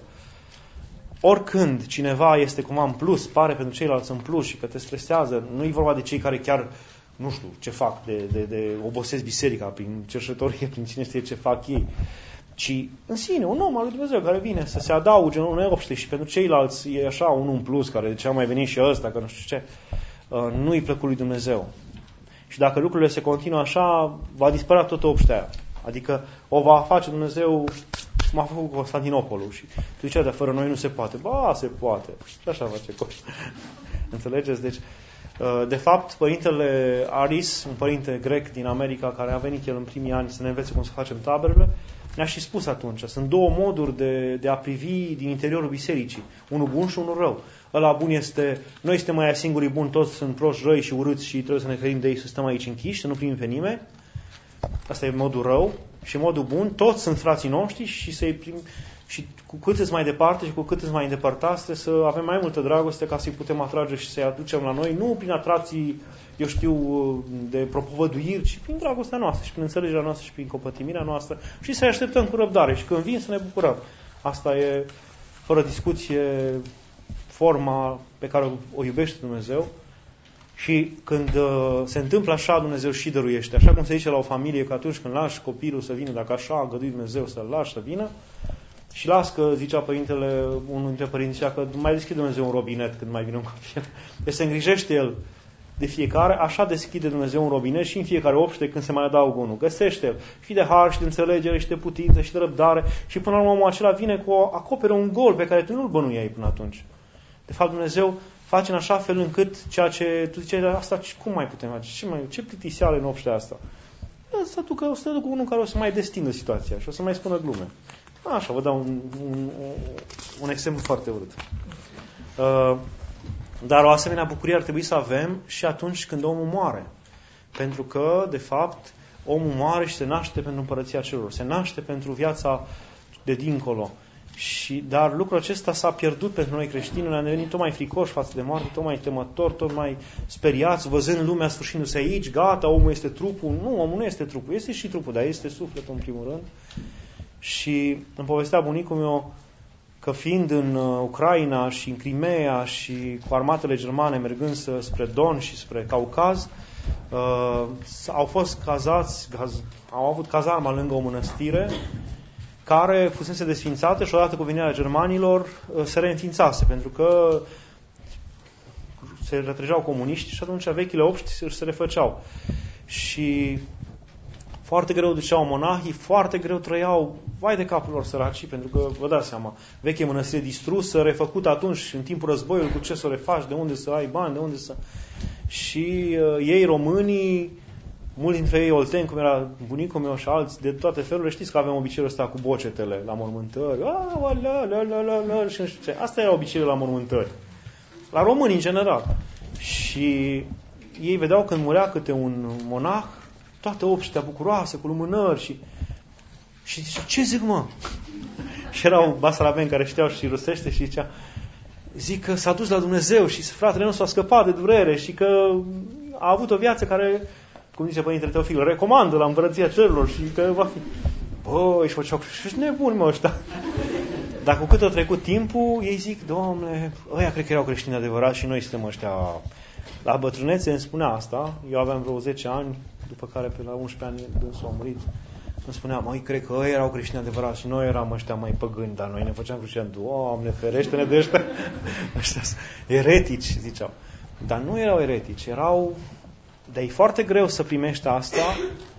Oricând cineva este cumva în plus, pare pentru ceilalți în plus și că te stresează, nu e vorba de cei care chiar nu știu ce fac, de obosesc biserica prin cerșătorie, prin cine știe ce fac ei, ci în sine, un om al lui Dumnezeu care vine să se adauge în unei obște și pentru ceilalți e așa unul în plus, care de ce a mai venit și ăsta, că nu știu ce, nu-i plăcut lui Dumnezeu. Și dacă lucrurile se continuă așa, va dispărea tot obștea aia. Adică o va face Dumnezeu cum a făcut cu Constantinopolul. Și tu ziceai, dar fără noi nu se poate. Ba, se poate. Și așa face Costa. Înțelegeți? Deci, de fapt, părintele Aris, un părinte grec din America, care a venit el în primii ani să ne învețe cum să facem taberele, ne-a și spus atunci, sunt două moduri de a privi din interiorul bisericii. Unul bun și unul rău. Ăla bun este, noi suntem mai singurii buni, toți sunt proști, răi și urâți și trebuie să ne ferim de ei, să stăm aici închiși, să nu primim pe nimeni. Asta e modul rău. Și modul bun, toți sunt frații noștri și să-i primim. Și cu cât îți mai departe și cu cât îți mai îndepărtați, trebuie să avem mai multă dragoste ca să-i putem atrage și să-i aducem la noi, nu prin atracții, eu știu, de propovăduiri, ci prin dragostea noastră și prin înțelegerea noastră și prin compătimirea noastră și să-i așteptăm cu răbdare și când vin să ne bucurăm. Asta e, fără discuție, forma pe care o iubește Dumnezeu și când se întâmplă așa, Dumnezeu și dăruiește. Așa cum se zice la o familie că atunci când lași copilul să vină, dacă așa a îngăduit Dumnezeu să-l lași să vină, și las că, zicea părintele, unul dintre părinți, zicea că mai deschide Dumnezeu un robinet când mai vine un copil. Deci se îngrijește El de fiecare, așa deschide Dumnezeu un robinet și în fiecare obște când se mai adaugă unul. Găsește-l și de har și de înțelegere și de putință și de răbdare și până la urmă omul acela vine acoperă un gol pe care tu nu-l bănuiai până atunci. De fapt Dumnezeu face în așa fel încât ceea ce tu ziceai, asta cum mai putem face? Ce plictiseală în obștea asta? O să duc unul care o să mai destindă situația și o să mai spună glume. Așa, vă dau un exemplu foarte urât. Dar o asemenea bucurie ar trebui să avem și atunci când omul moare. Pentru că, de fapt, omul moare și se naște pentru împărăția cerurilor. Se naște pentru viața de dincolo. Dar lucrul acesta s-a pierdut pentru noi creștini. Ne-am devenit tot mai fricoși față de moarte, tot mai temători, tot mai speriați, văzând lumea sfârșindu-se aici, gata, omul este trupul. Nu, omul nu este trupul, este și trupul, dar este sufletul în primul rând. Și îmi povestea bunicul meu că fiind în Ucraina și în Crimea și cu armatele germane mergând spre Don și spre Caucaz, au fost au avut cazarma lângă o mănăstire care fusese desfințată și odată cu venirea germanilor se reînființase, pentru că se retrăgeau comuniști și atunci vechile obști se refăceau. Și foarte greu duceau monahii, foarte greu trăiau, vai de capul lor săracii, pentru că, vă dați seama, veche mănăstire distrusă, refăcută atunci, în timpul războiului, cu ce să o refaci, de unde să ai bani, de unde să... Și ei, românii, mulți dintre ei olteni, cum era bunicul meu și alții, de toate felurile, știți că avem obiceiul ăsta cu bocetele la mormântări. Și nu știu ce. Asta era obiceiul la mormântări. La români, în general. Și ei vedeau când murea câte un monah, toată obștea bucuroasă, cu lumânări și ce zic, mă? Și erau basarabeni care știau și rusește și zicea, zic că s-a dus la Dumnezeu și fratele nostru a scăpat de durere și că a avut o viață care, cum zice Părintele Teofil, recomandă la împărăția cerurilor și că va fi... Băi, și făceau, și nebuni, mă, ăștia. Dar cu cât a trecut timpul, ei zic, Doamne, ăia cred că erau creștini adevărați și noi suntem ăștia... La bătrânețe îmi spunea asta, eu aveam vreo 10 ani, după care pe la 11 ani dânsul a murit. Îmi spunea, măi, cred că ei erau creștini adevărați și noi eram ăștia mai păgâni, dar noi ne făceam creștini, Doamne, ferește-ne de ăștia, ăștia eretici, ziceau. Dar nu erau eretici, dar e foarte greu să primești asta,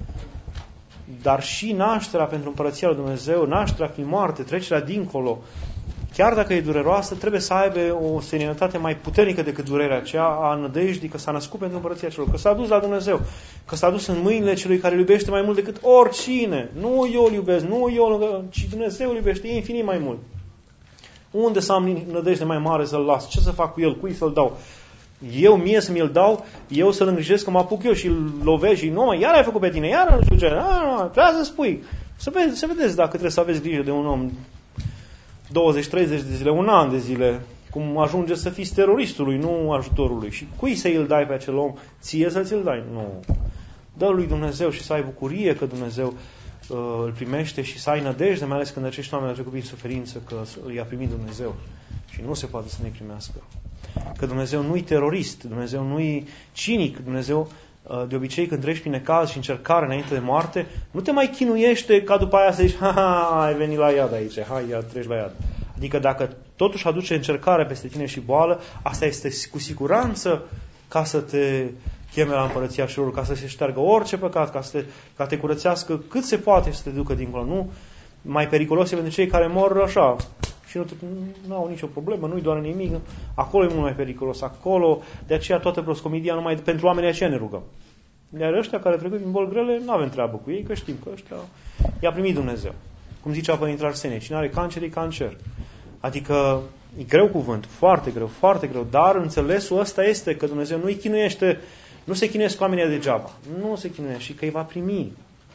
dar și nașterea pentru împărăția lui Dumnezeu, nașterea prin moarte, trecerea dincolo, chiar dacă e dureroasă, trebuie să aibă o seninătate mai puternică decât durerea aceea a nădejdii că s-a născut pentru împărăția celor, că s-a dus la Dumnezeu, că s-a dus în mâinile celui care îl iubește mai mult decât oricine. Nu eu îl iubesc, nu eu, ci Dumnezeu îl iubește, e infinit mai mult. Unde să am nădejde mai mare să-l las? Ce să fac cu el? Cui să-l dau? Eu mie să mi-l dau, eu să-l îngrijesc că mă apuc eu și îl lovesc și nu, iar ai făcut pe tine, iar nu știu ce, trebuie să spui. Să vedeți dacă trebuie să aveți grijă de un om 20-30 de zile, un an de zile, cum ajunge să fiți teroristului, nu ajutorului. Și cui să îl dai pe acel om? Ție să ți-l dai? Nu. Dă lui Dumnezeu și să ai bucurie că Dumnezeu îl primește și să ai nădejde, mai ales când acești oameni au trecut prin suferință, că i-a primit Dumnezeu. Și nu se poate să ne primească. Că Dumnezeu nu-i terorist, Dumnezeu nu-i cinic, Dumnezeu de obicei când treci prin necaz și încercare înainte de moarte, nu te mai chinuiește ca după aia să zici, ai venit la iad aici, hai, ia, treci la iad. Adică dacă totuși aduce încercare peste tine și boală, asta este cu siguranță ca să te cheme la împărăția cerurilor, ca să se șteargă orice păcat, ca te curățească cât se poate să te ducă dincolo. Nu mai periculos e pentru cei care mor așa și nu au nicio problemă, nu-i doare nimic. Acolo e mult mai periculos. Acolo, de aceea toată proscomidia numai pentru oamenii aceia ne rugăm. Iar ăștia care trec din boli grele, nu avem treabă cu ei, că știm că ăștia i-a primit Dumnezeu. Cum zicea Părintele Arsenie, cine are cancer, e cancer. Adică e greu cuvânt, foarte greu, dar înțelesul ăsta este că Dumnezeu nu-i chinuiește, nu se chinuiesc oamenii degeaba. Nu se chinuiește și că îi va primi.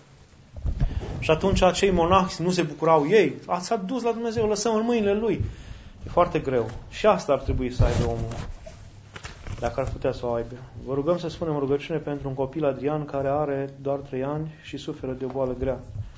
Și atunci acei monahi nu se bucurau ei. S-a dus la Dumnezeu, lăsăm în mâinile Lui. E foarte greu. Și asta ar trebui să aibă omul. Dacă ar putea să o aibă. Vă rugăm să spunem rugăciune pentru un copil Adrian care are doar 3 ani și suferă de o boală grea.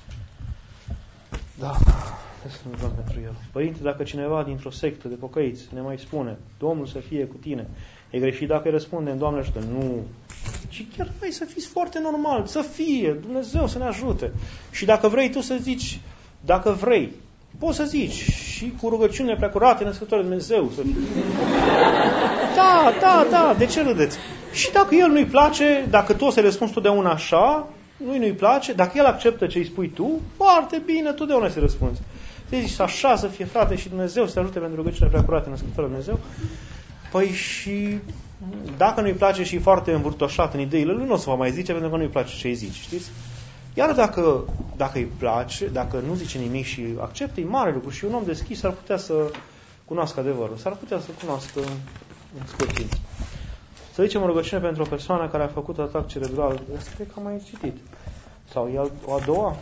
Da, să ne rugăm pentru el. Părinte, dacă cineva dintr-o sectă de pocăiți ne mai spune, Domnul să fie cu tine, e greșit dacă îi răspundem, Doamne ajută. Nu. Și chiar vrei să fiți foarte normal, să fie, Dumnezeu să ne ajute. Și dacă vrei tu să zici, dacă vrei, poți să zici și cu rugăciunile preacurate născătoare de Dumnezeu să fie. Da, de ce râdeți? Și dacă el nu-i place, dacă tu o să răspunzi totdeauna așa, nu-i place, dacă el acceptă ce îi spui tu, foarte bine, totdeauna să răspunzi. Să zici așa, să fie frate și Dumnezeu să te ajute pentru rugăciunea prea curată în Scriptura Dumnezeu. Păi și dacă nu-i place și e foarte învârtoșat în ideile lui, nu o să vă mai zice pentru că nu-i place ce îi zici, știți? Iar dacă îi place, dacă nu zice nimic și acceptă, e mare lucru și un om deschis s-ar putea să cunoască adevărul, s-ar putea să cunoască în scurt timp. Să zicem o rugăciune pentru o persoană care a făcut atac cerebral. Asta cred că am mai citit. Sau e o a doua?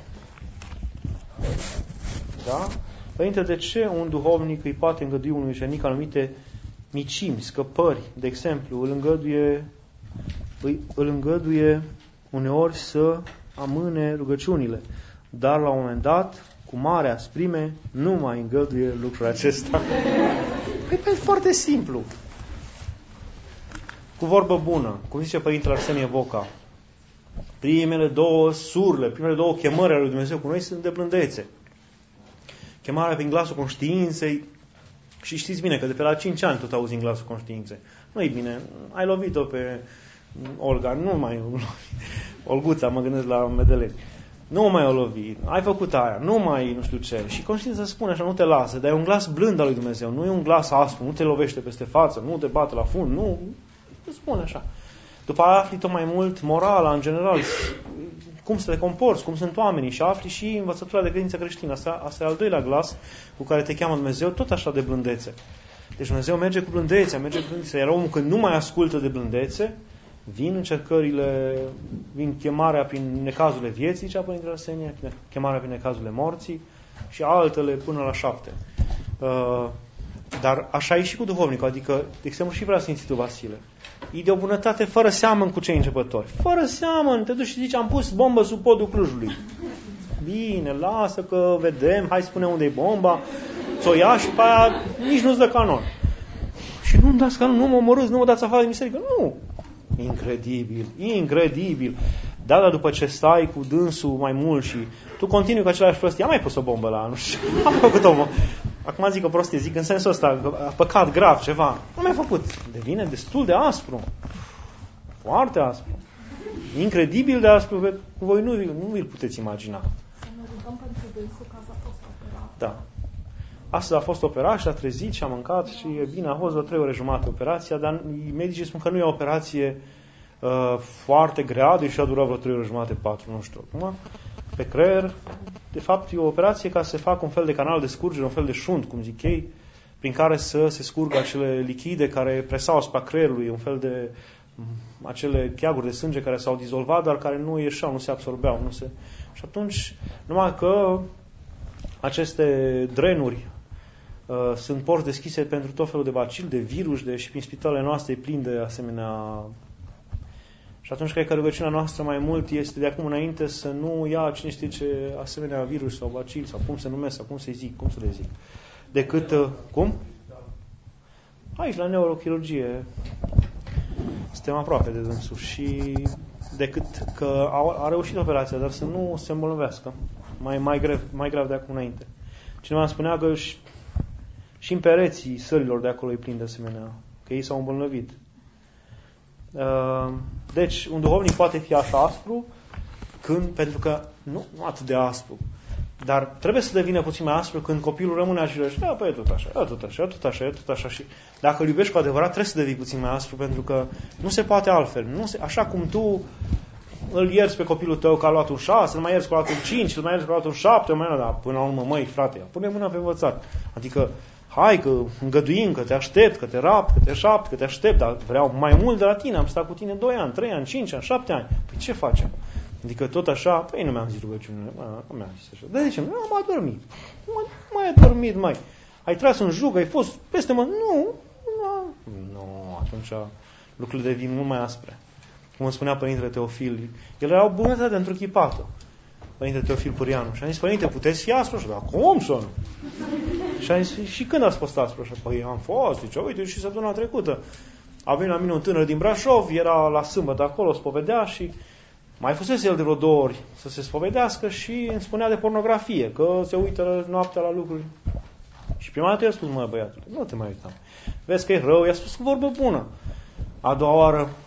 Da? Părinte, de ce un duhovnic îi poate îngădui unui ucenic anumite micimi, scăpări? De exemplu, îl îngăduie uneori să amâne rugăciunile, dar la un moment dat, cu mare asprime, nu mai îngăduie lucrul acesta. E foarte simplu. Cu vorbă bună, cum zice Părintele Arsenie Voca, primele două surle, primele două chemări ale lui Dumnezeu cu noi sunt de blândețe. Chemarea prin glasul conștiinței, și știți bine că de pe la 5 ani tot auzim glasul conștiinței. Nu-i bine, ai lovit-o pe Olga, nu mai Olguța, mă gândesc la Medeleni. Nu mai o lovi, ai făcut aia, nu mai nu știu ce. Și conștiința spune așa, nu te lasă, dar e un glas blând al lui Dumnezeu, nu e un glas aspru, nu te lovește peste față, nu te bate la fund, nu spune așa. După aia afli tot mai mult morala, în general, cum să te comporți, cum sunt oamenii și afli și învățătura de credință creștină. Asta e al doilea glas cu care te cheamă Dumnezeu, tot așa de blândețe. Deci Dumnezeu merge cu blândețe, iar omul când nu mai ascultă de blândețe, vin încercările, vin chemarea prin necazurile vieții, zicea Părintele Arsenie, chemarea prin necazurile morții și altele până la 7. Dar așa e și cu duhovnicul, adică, de exemplu, și preasfințitul Vasile. E de o bunătate fără seamăn cu cei începători. Fără seamăn, te duci și zici, am pus bombă sub podul Clujului. Bine, lasă că vedem, hai spune unde e bomba, ți-o ia și pe aia nici nu-ți dă canon. Și nu-mi dați canon, nu mă omorâți, nu mă dați afară de biserică. Nu! Incredibil. Dar după ce stai cu dânsul mai mult și tu continui cu același prostie, am mai pus o bombă la, nu știu, am făcut-o. Acum zic o prostie, zic în sensul ăsta, a păcat grav ceva. Am mai făcut. Devine destul de aspru. Foarte aspru. Incredibil de aspru, că voi nu vi-l puteți imagina. Să ne rugăm pentru dânsul că a fost operat. Da. Astăzi a fost operat și a trezit și a mâncat și e bine, a fost vreo 3 ore jumate operația, dar medicii spun că nu e o operație foarte grea, deși a durat vreo 3 ore jumate, 4, nu știu. Acum, pe creier, de fapt, e o operație ca să se facă un fel de canal de scurgere, un fel de șunt, cum zic ei, prin care să se scurgă acele lichide care presau asupra creierului, un fel de acele cheaguri de sânge care s-au dizolvat, dar care nu ieșeau, nu se absorbeau. Și atunci, numai că aceste drenuri sunt porți deschise pentru tot felul de bacili, de virus, și prin spitalele noastre e plin de asemenea. Și atunci cred că rugăciunea noastră mai mult este de acum înainte să nu ia cine știe ce asemenea virus sau bacili, sau cum se numesc, sau cum să le zic. Decât, cum? Aici, la neurochirurgie, suntem aproape de dânsul și decât că a reușit operația, dar să nu se îmbolnăvească. Mai grav de acum înainte. Cineva îmi spunea că și în pereții sălilor de acolo e plin de asemenea, că ei s-au îmbolnăvit. Deci, un duhovnic poate fi așa aspru, pentru că, nu atât de aspru, dar trebuie să devină puțin mai aspru când copilul rămâne același. Păi e tot așa. Și dacă îl iubești cu adevărat, trebuie să devii puțin mai aspru, pentru că nu se poate altfel. Așa cum tu îl ierți pe copilul tău că a luat un 6, îl mai ierți că a luat un 5, îl mai ierți că a luat un 7, dar până la urmă, măi, frate, pune mâna pe învățat. Adică, hai că îngăduim, că te aștept, că te rapt, că te șapt, că te aștept, dar vreau mai mult de la tine, am stat cu tine 2 ani, 3 ani, 5 ani, 7 ani. Păi ce facem? Adică tot așa, păi nu mi-am zis rugăciunile, nu mi-am zis așa. Dar zicem, am adormit. Mai adormit, mai. Ai tras în jug, ai fost peste mă. Nu, atunci lucrurile devin mult mai aspre. Cum îmi spunea Părintele Teofil, el era o bunătate întruchipată. Părintele Teofil Pârianu. Și am zis, Părinte, puteți fi aspru? Dar cum să nu? Și am zis, și când ați fost aspru? Așa, păi am fost, zice, uite, și săptămâna trecută. A venit la mine un tânăr din Brașov, era la sâmbătă acolo, spovedea și mai fusese el de vreo 2 ori să se spovedească și îmi spunea de pornografie, că se uită noaptea la lucruri. Și prima dată i-a spus, mă, băiatule, nu te mai uitam. Vezi că e rău, i-a spus cu vorbă bună. A doua oară,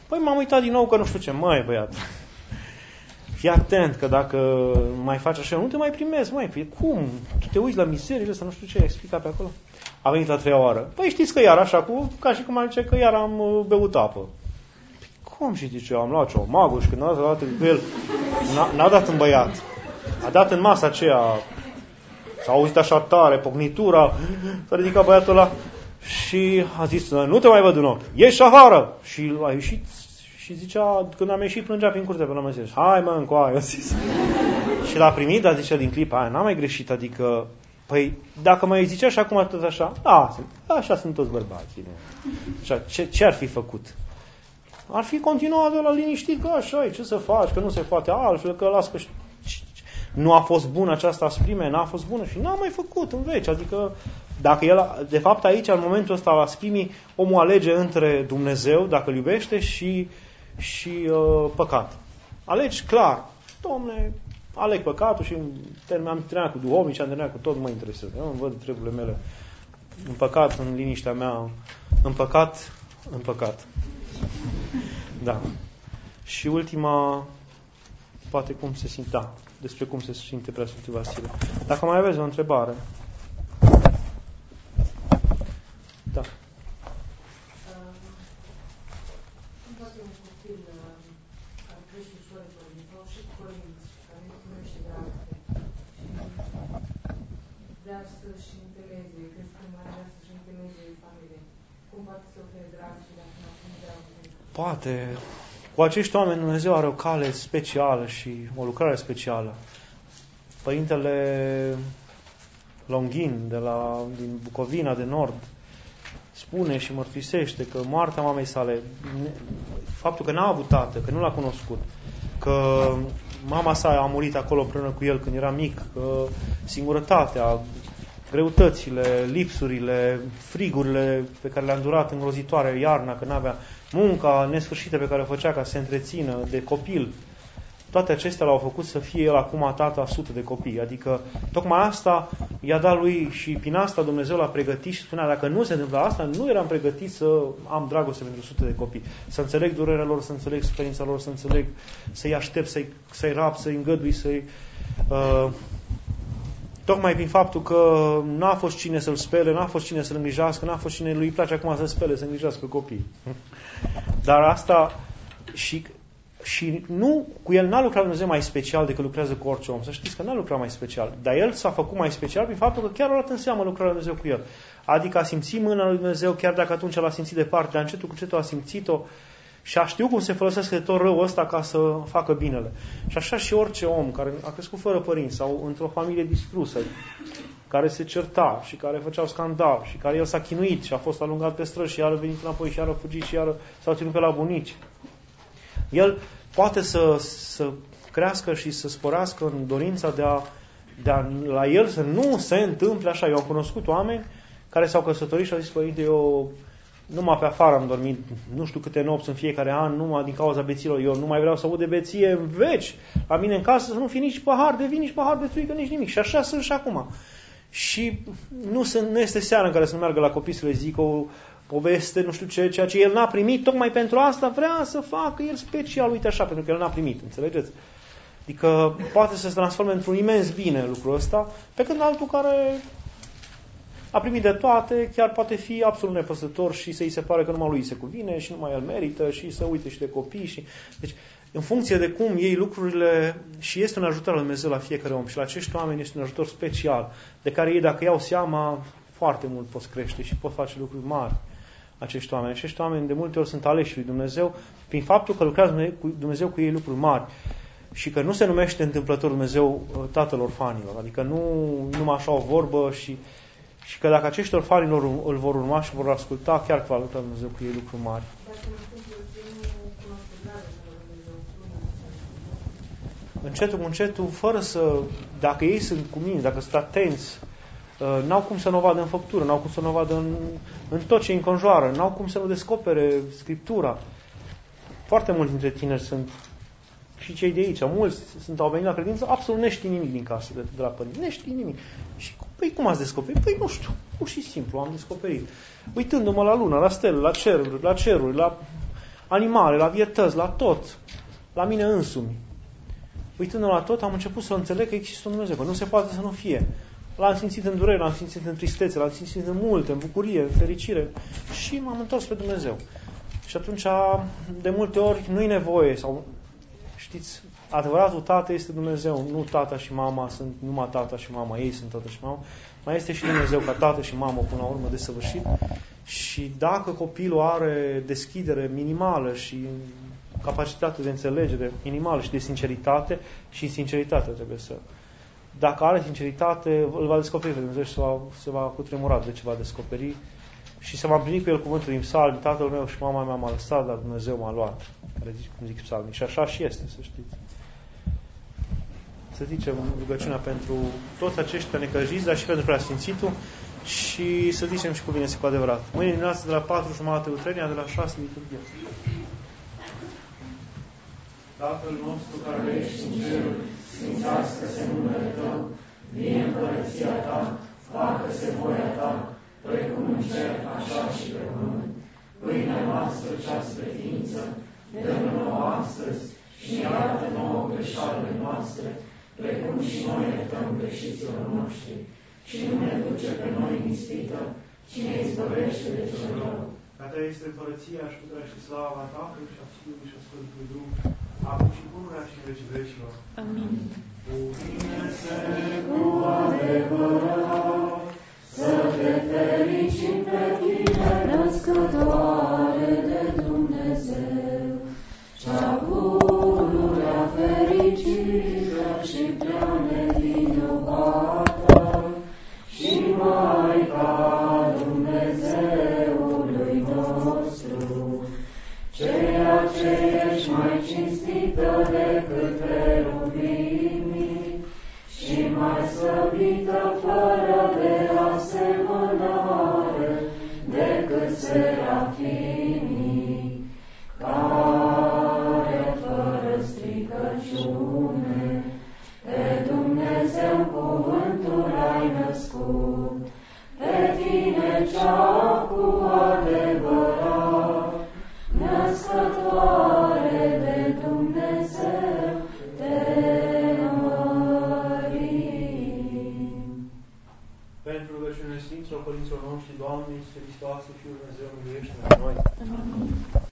Păi m-am uitat din nou că nu știu ce. Măi, băiat, fii atent că dacă mai faci așa, nu te mai primezi, măi, cum? Tu te uiți la mizerile astea, nu știu ce, explica pe acolo. A venit la 3-a oară. Păi știți că iar așa, ca și cum ar zice că iar am beut apă. Cum știți ce? Am luat ciomagul și când a dat cu el, n-a dat în băiat. A dat în masa aceea. S-a auzit așa tare, pocnitura. S-a ridicat băiatul ăla și a zis, nu te mai văd în ochi, ieși afară! Și a ieșit și zicea, când am ieșit, plângea prin curte până mă zis, hai mă, încoaie, a zis. Și l-a primit, dar zicea din clipa aia, n-am mai greșit, adică, păi, dacă mai zicea și acum tot așa, da, așa sunt toți bărbații. Așa, ce ar fi făcut? Ar fi continuat de la liniștit, că așa e, ce să faci, că nu se poate altfel, că las că... Nu a fost bună această asprime, n-a fost bună și n-a mai făcut în veci. Adică, dacă el, de fapt aici, în momentul ăsta al asprimii, omul alege între Dumnezeu, dacă îl iubește, și păcat. Alegi clar. Dom'le, aleg păcatul și am terminat cu duhovnici, am terminat cu tot, mă interesează. Eu îmi văd treburile mele în păcat, în liniștea mea, în păcat. Da. Și ultima, poate cum se simte, da, despre cum se simte Preasfântul Vasile. Dacă mai aveți o întrebare. Da. Cum poate un copil care crește fără părinți sau și părinți care nu cunoște dragoste și vrea să-și întemeieze, crescând mai vrea să-și întemeieze familie, cum poate să ofere dragoste dacă nu a dragoste? Poate. Cu acești oameni Dumnezeu are o cale specială și o lucrare specială. Părintele Longhin din Bucovina de Nord spune și mărturisește că moartea mamei sale, faptul că n-a avut tată, că nu l-a cunoscut, că mama sa a murit acolo împreună cu el când era mic, că singurătatea, greutățile, lipsurile, frigurile pe care le-a îndurat îngrozitoare iarna, că n-avea munca nesfârșită pe care o făcea ca să se întrețină de copil, toate acestea l-au făcut să fie el acum tată a sute de copii. Adică tocmai asta i-a dat lui și prin asta Dumnezeu l-a pregătit și spunea, dacă nu se întâmplă asta, nu eram pregătit să am dragoste pentru sute de copii. Să înțeleg durerea lor, să înțeleg suferința lor, să înțeleg, să-i aștept, să-i rab, să-i îngădui, să-i... Tocmai prin faptul că n-a fost cine să-l spele, n-a fost cine să-l îngrijească, n-a fost cine lui place acum să spele, să îngrijească copii. Dar asta și nu, cu el n-a lucrat Dumnezeu mai special decât lucrează cu orice om. Să știți că n-a lucrat mai special. Dar el s-a făcut mai special prin faptul că chiar a luat în seamă lucrarea lui Dumnezeu cu el. Adică a simțit mâna lui Dumnezeu, chiar dacă atunci l-a simțit departe, dar încetul cu încetul a simțit-o și a știut cum se folosește de tot răul ăsta ca să facă binele. Și așa și orice om care a crescut fără părinți sau într-o familie distrusă, care se certa și care făceau scandal și care el s-a chinuit și a fost alungat pe străzi și iar a venit înapoi și iar a fugit și iar s-au ținut pe la bunici. El poate să crească și să sporească în dorința de a la el să nu se întâmple așa. Eu am cunoscut oameni care s-au căsătorit și au zis, părinte, eu numai pe afară am dormit nu știu câte nopți în fiecare an, numai din cauza beților. Eu nu mai vreau să aud de beție în veci. La mine în casă să nu fie nici pahar de vin, nici pahar de țuică, nici nimic. Și așa sunt și acum. Și nu este seara în care să nu meargă la copii să le zică o poveste, nu știu ce, ceea ce el n-a primit, tocmai pentru asta vrea să facă el special, uite așa, pentru că el n-a primit, înțelegeți? Adică poate să se transforme într-un imens bine lucrul ăsta, pe când altul care a primit de toate, chiar poate fi absolut nepăsător și să-i se pare că numai lui se cuvine și numai el merită și să uite și de copii. Deci, în funcție de cum iei lucrurile, și este un ajutor al Dumnezeu la fiecare om și la acești oameni este un ajutor special, de care ei, dacă iau seama, foarte mult poți crește și pot face lucruri mari acești oameni. Acești oameni de multe ori sunt aleși lui Dumnezeu prin faptul că lucrează Dumnezeu cu ei lucruri mari și că nu se numește întâmplător Dumnezeu Tatăl orfanilor. Adică nu numai așa o vorbă și că dacă acești orfani îl vor urma și vor asculta, chiar că va lucra Dumnezeu cu ei lucruri mari. Încetul cu încetul, fără să, dacă ei sunt cu mine, dacă sunt atenți, n-au cum să nu o vadă în făptură, n-au cum să nu o vadă în tot ce îi înconjoară, n-au cum să nu descopere Scriptura. Foarte mulți dintre tineri sunt, și cei de aici, mulți au venit la credință, absolut neștii nimic din casă de la părinți, neștii nimic. Și păi cum ați descoperit? Păi nu știu, pur și simplu am descoperit. Uitându-mă la lună, la stele, la ceruri, animale, la vietăți, la tot. La mine însumi. Uitându-mă la tot, am început să înțeleg că există un Dumnezeu, că nu se poate să nu fie. L-am simțit în durere, l-am simțit în tristețe, l-am simțit în multe, în bucurie, în fericire și m-am întors pe Dumnezeu. Și atunci, de multe ori, nu-i nevoie, sau știți, adevăratul tată este Dumnezeu, nu tata și mama sunt numai tata și mama, ei sunt tata și mama, mai este și Dumnezeu ca tată și mamă până la urmă desăvârșit. Și dacă copilul are deschidere minimală și capacitate de înțelegere minimală și de sinceritate, și sinceritate trebuie să... Dacă are sinceritate, îl va descoperi pe Dumnezeu și se va cutremura de ce va descoperi și se va împlini cu el cuvântul din psalmi: tatăl meu și mama mea m-a lăsat, dar Dumnezeu m-a luat. Cum zic psalmii. Și așa și este, să știți. Să zicem rugăciunea pentru toți aceștia necăjiți, dar și pentru Preasfințitul, și să zicem și cuvine cu adevărat. Mâine dimineață de la 4:30 utrenia, de la 6 liturghie. Tatăl nostru care ești în ceruri, sfințească-se numele Tău, vie împărăția Ta, facă-se voia Ta, precum în cer, așa și pe pământ. Pâinea noastră cea spre ființă, dă-ne nouă astăzi și iartă nouă greșalele noastre, precum și noi iertăm greșiților noștri. Și nu ne duce pe noi în ispită, ci ne izbăvește de cel rău. Ca Ta este împărăția și puterea și slava Tatălui și a Fiului și a Sfântului Duh, acum și pururea și în vecii vecilor. Amin. Cuvine-se cu adevărat, să te fericim pe Tine, născătoare de Dumnezeu, cea pururea fericită și prea nevinovată, și Maica Dumnezeului nostru, ceea ce ești mai cinstită decât cherubimii și mai slăvită fără de asemănare decât serafimii, care fără stricăciune pe Dumnezeu cuvântul ai născut, pe Tine cea cu adevărat, născătoare de Dumnezeu, te mărim. Pentru rugăciunile Sfinților Părinților noștri, Doamne Iisuse Hristoase, Fiul Dumnezeu, miluiește-ne pe noi. Amin.